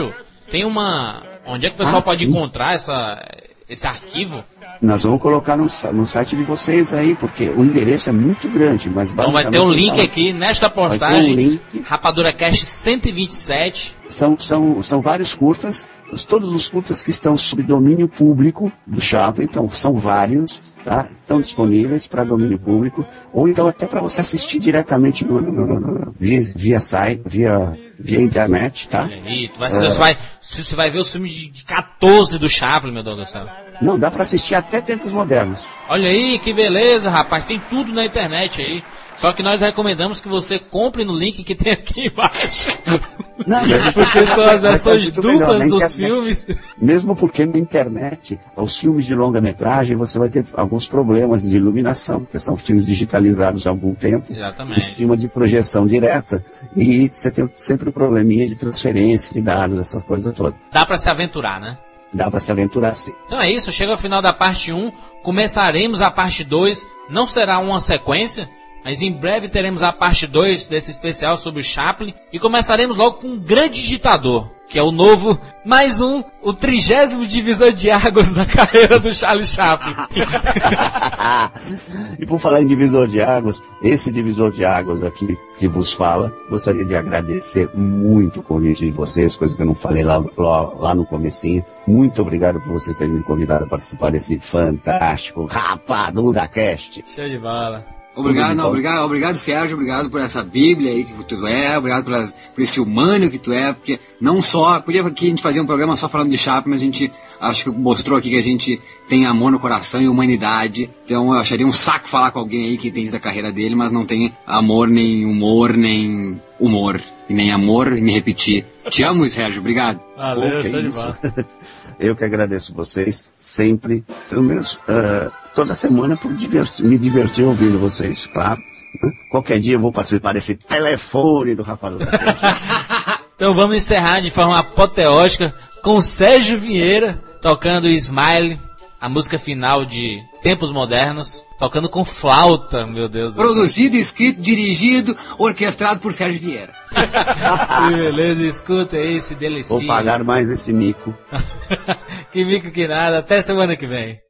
Tem uma... Onde é que o pessoal Ah, pode sim. encontrar essa, esse arquivo? Nós vamos colocar no, no site de vocês aí, porque o endereço é muito grande, mas Então vai ter um basicamente link fala- aqui nesta Vai ter um postagem, link. RapaduraCast cento e vinte e sete. São, são, são vários curtas, os- todos os curtas que estão sob domínio público do Chaplin, então são vários, tá? Estão disponíveis para domínio público, ou então até para você assistir diretamente no, no- no- no- via, via site, via, via internet, tá? E tu vai, você, vai, você vai ver o filme de de quatorze do Chaplin, meu Deus do céu. Não, dá para assistir até tempos modernos. Olha aí, que beleza, rapaz. Tem tudo na internet aí. Só que nós recomendamos que você compre no link que tem aqui embaixo. Não, mas- Porque são as mas é versões muito melhor, duplas na dos internet. filmes. Mesmo porque na internet, os filmes de longa-metragem, você vai ter alguns problemas de iluminação, porque são filmes digitalizados há algum tempo, em Exatamente. cima de projeção direta, e você tem sempre o probleminha de transferência de dados, essa coisa toda. Dá pra se aventurar, né? Dá para se aventurar sim. Então é isso, chega ao final da parte um, começaremos a parte dois, não será uma sequência, mas em breve teremos a parte dois desse especial sobre o Chaplin, e começaremos logo com um grande ditador, que é o novo, mais um, o trigésimo divisor de águas na carreira do Charlie Chaplin. E por falar em divisor de águas, esse divisor de águas aqui que vos fala, gostaria de agradecer muito o convite de vocês, coisa que eu não falei lá, lá, lá no comecinho. Muito obrigado por vocês terem me convidado a participar desse fantástico Rapadura Cast. Show de bola. Obrigado, Tudo não, bom. obrigado, obrigado, Sérgio, obrigado por essa Bíblia aí que tu é, obrigado pelas, por esse humano que tu é, porque não só, podia aqui a gente fazer um programa só falando de Chaplin, mas a gente acho que mostrou aqui que a gente tem amor no coração e humanidade, então eu acharia um saco falar com alguém aí que entende da carreira dele, mas não tem amor, nem humor, nem humor, e nem amor, e me repetir. Te amo, Sérgio, obrigado. Valeu, Pô, que show de isso. bola. Eu que agradeço vocês, sempre, pelo menos ah, toda semana, por divertir, me divertir ouvindo vocês, claro. né? Qualquer dia eu vou participar desse telefone do Rapadura Cast. Então vamos encerrar de forma apoteótica com o Sérgio Vieira tocando Smile, a música final de Tempos Modernos, tocando com flauta, meu Deus do céu. Produzido, escrito, dirigido, orquestrado por Sérgio Vieira. Que beleza, escuta aí, se delicia. Vou pagar mais esse mico. Que mico que nada, até semana que vem.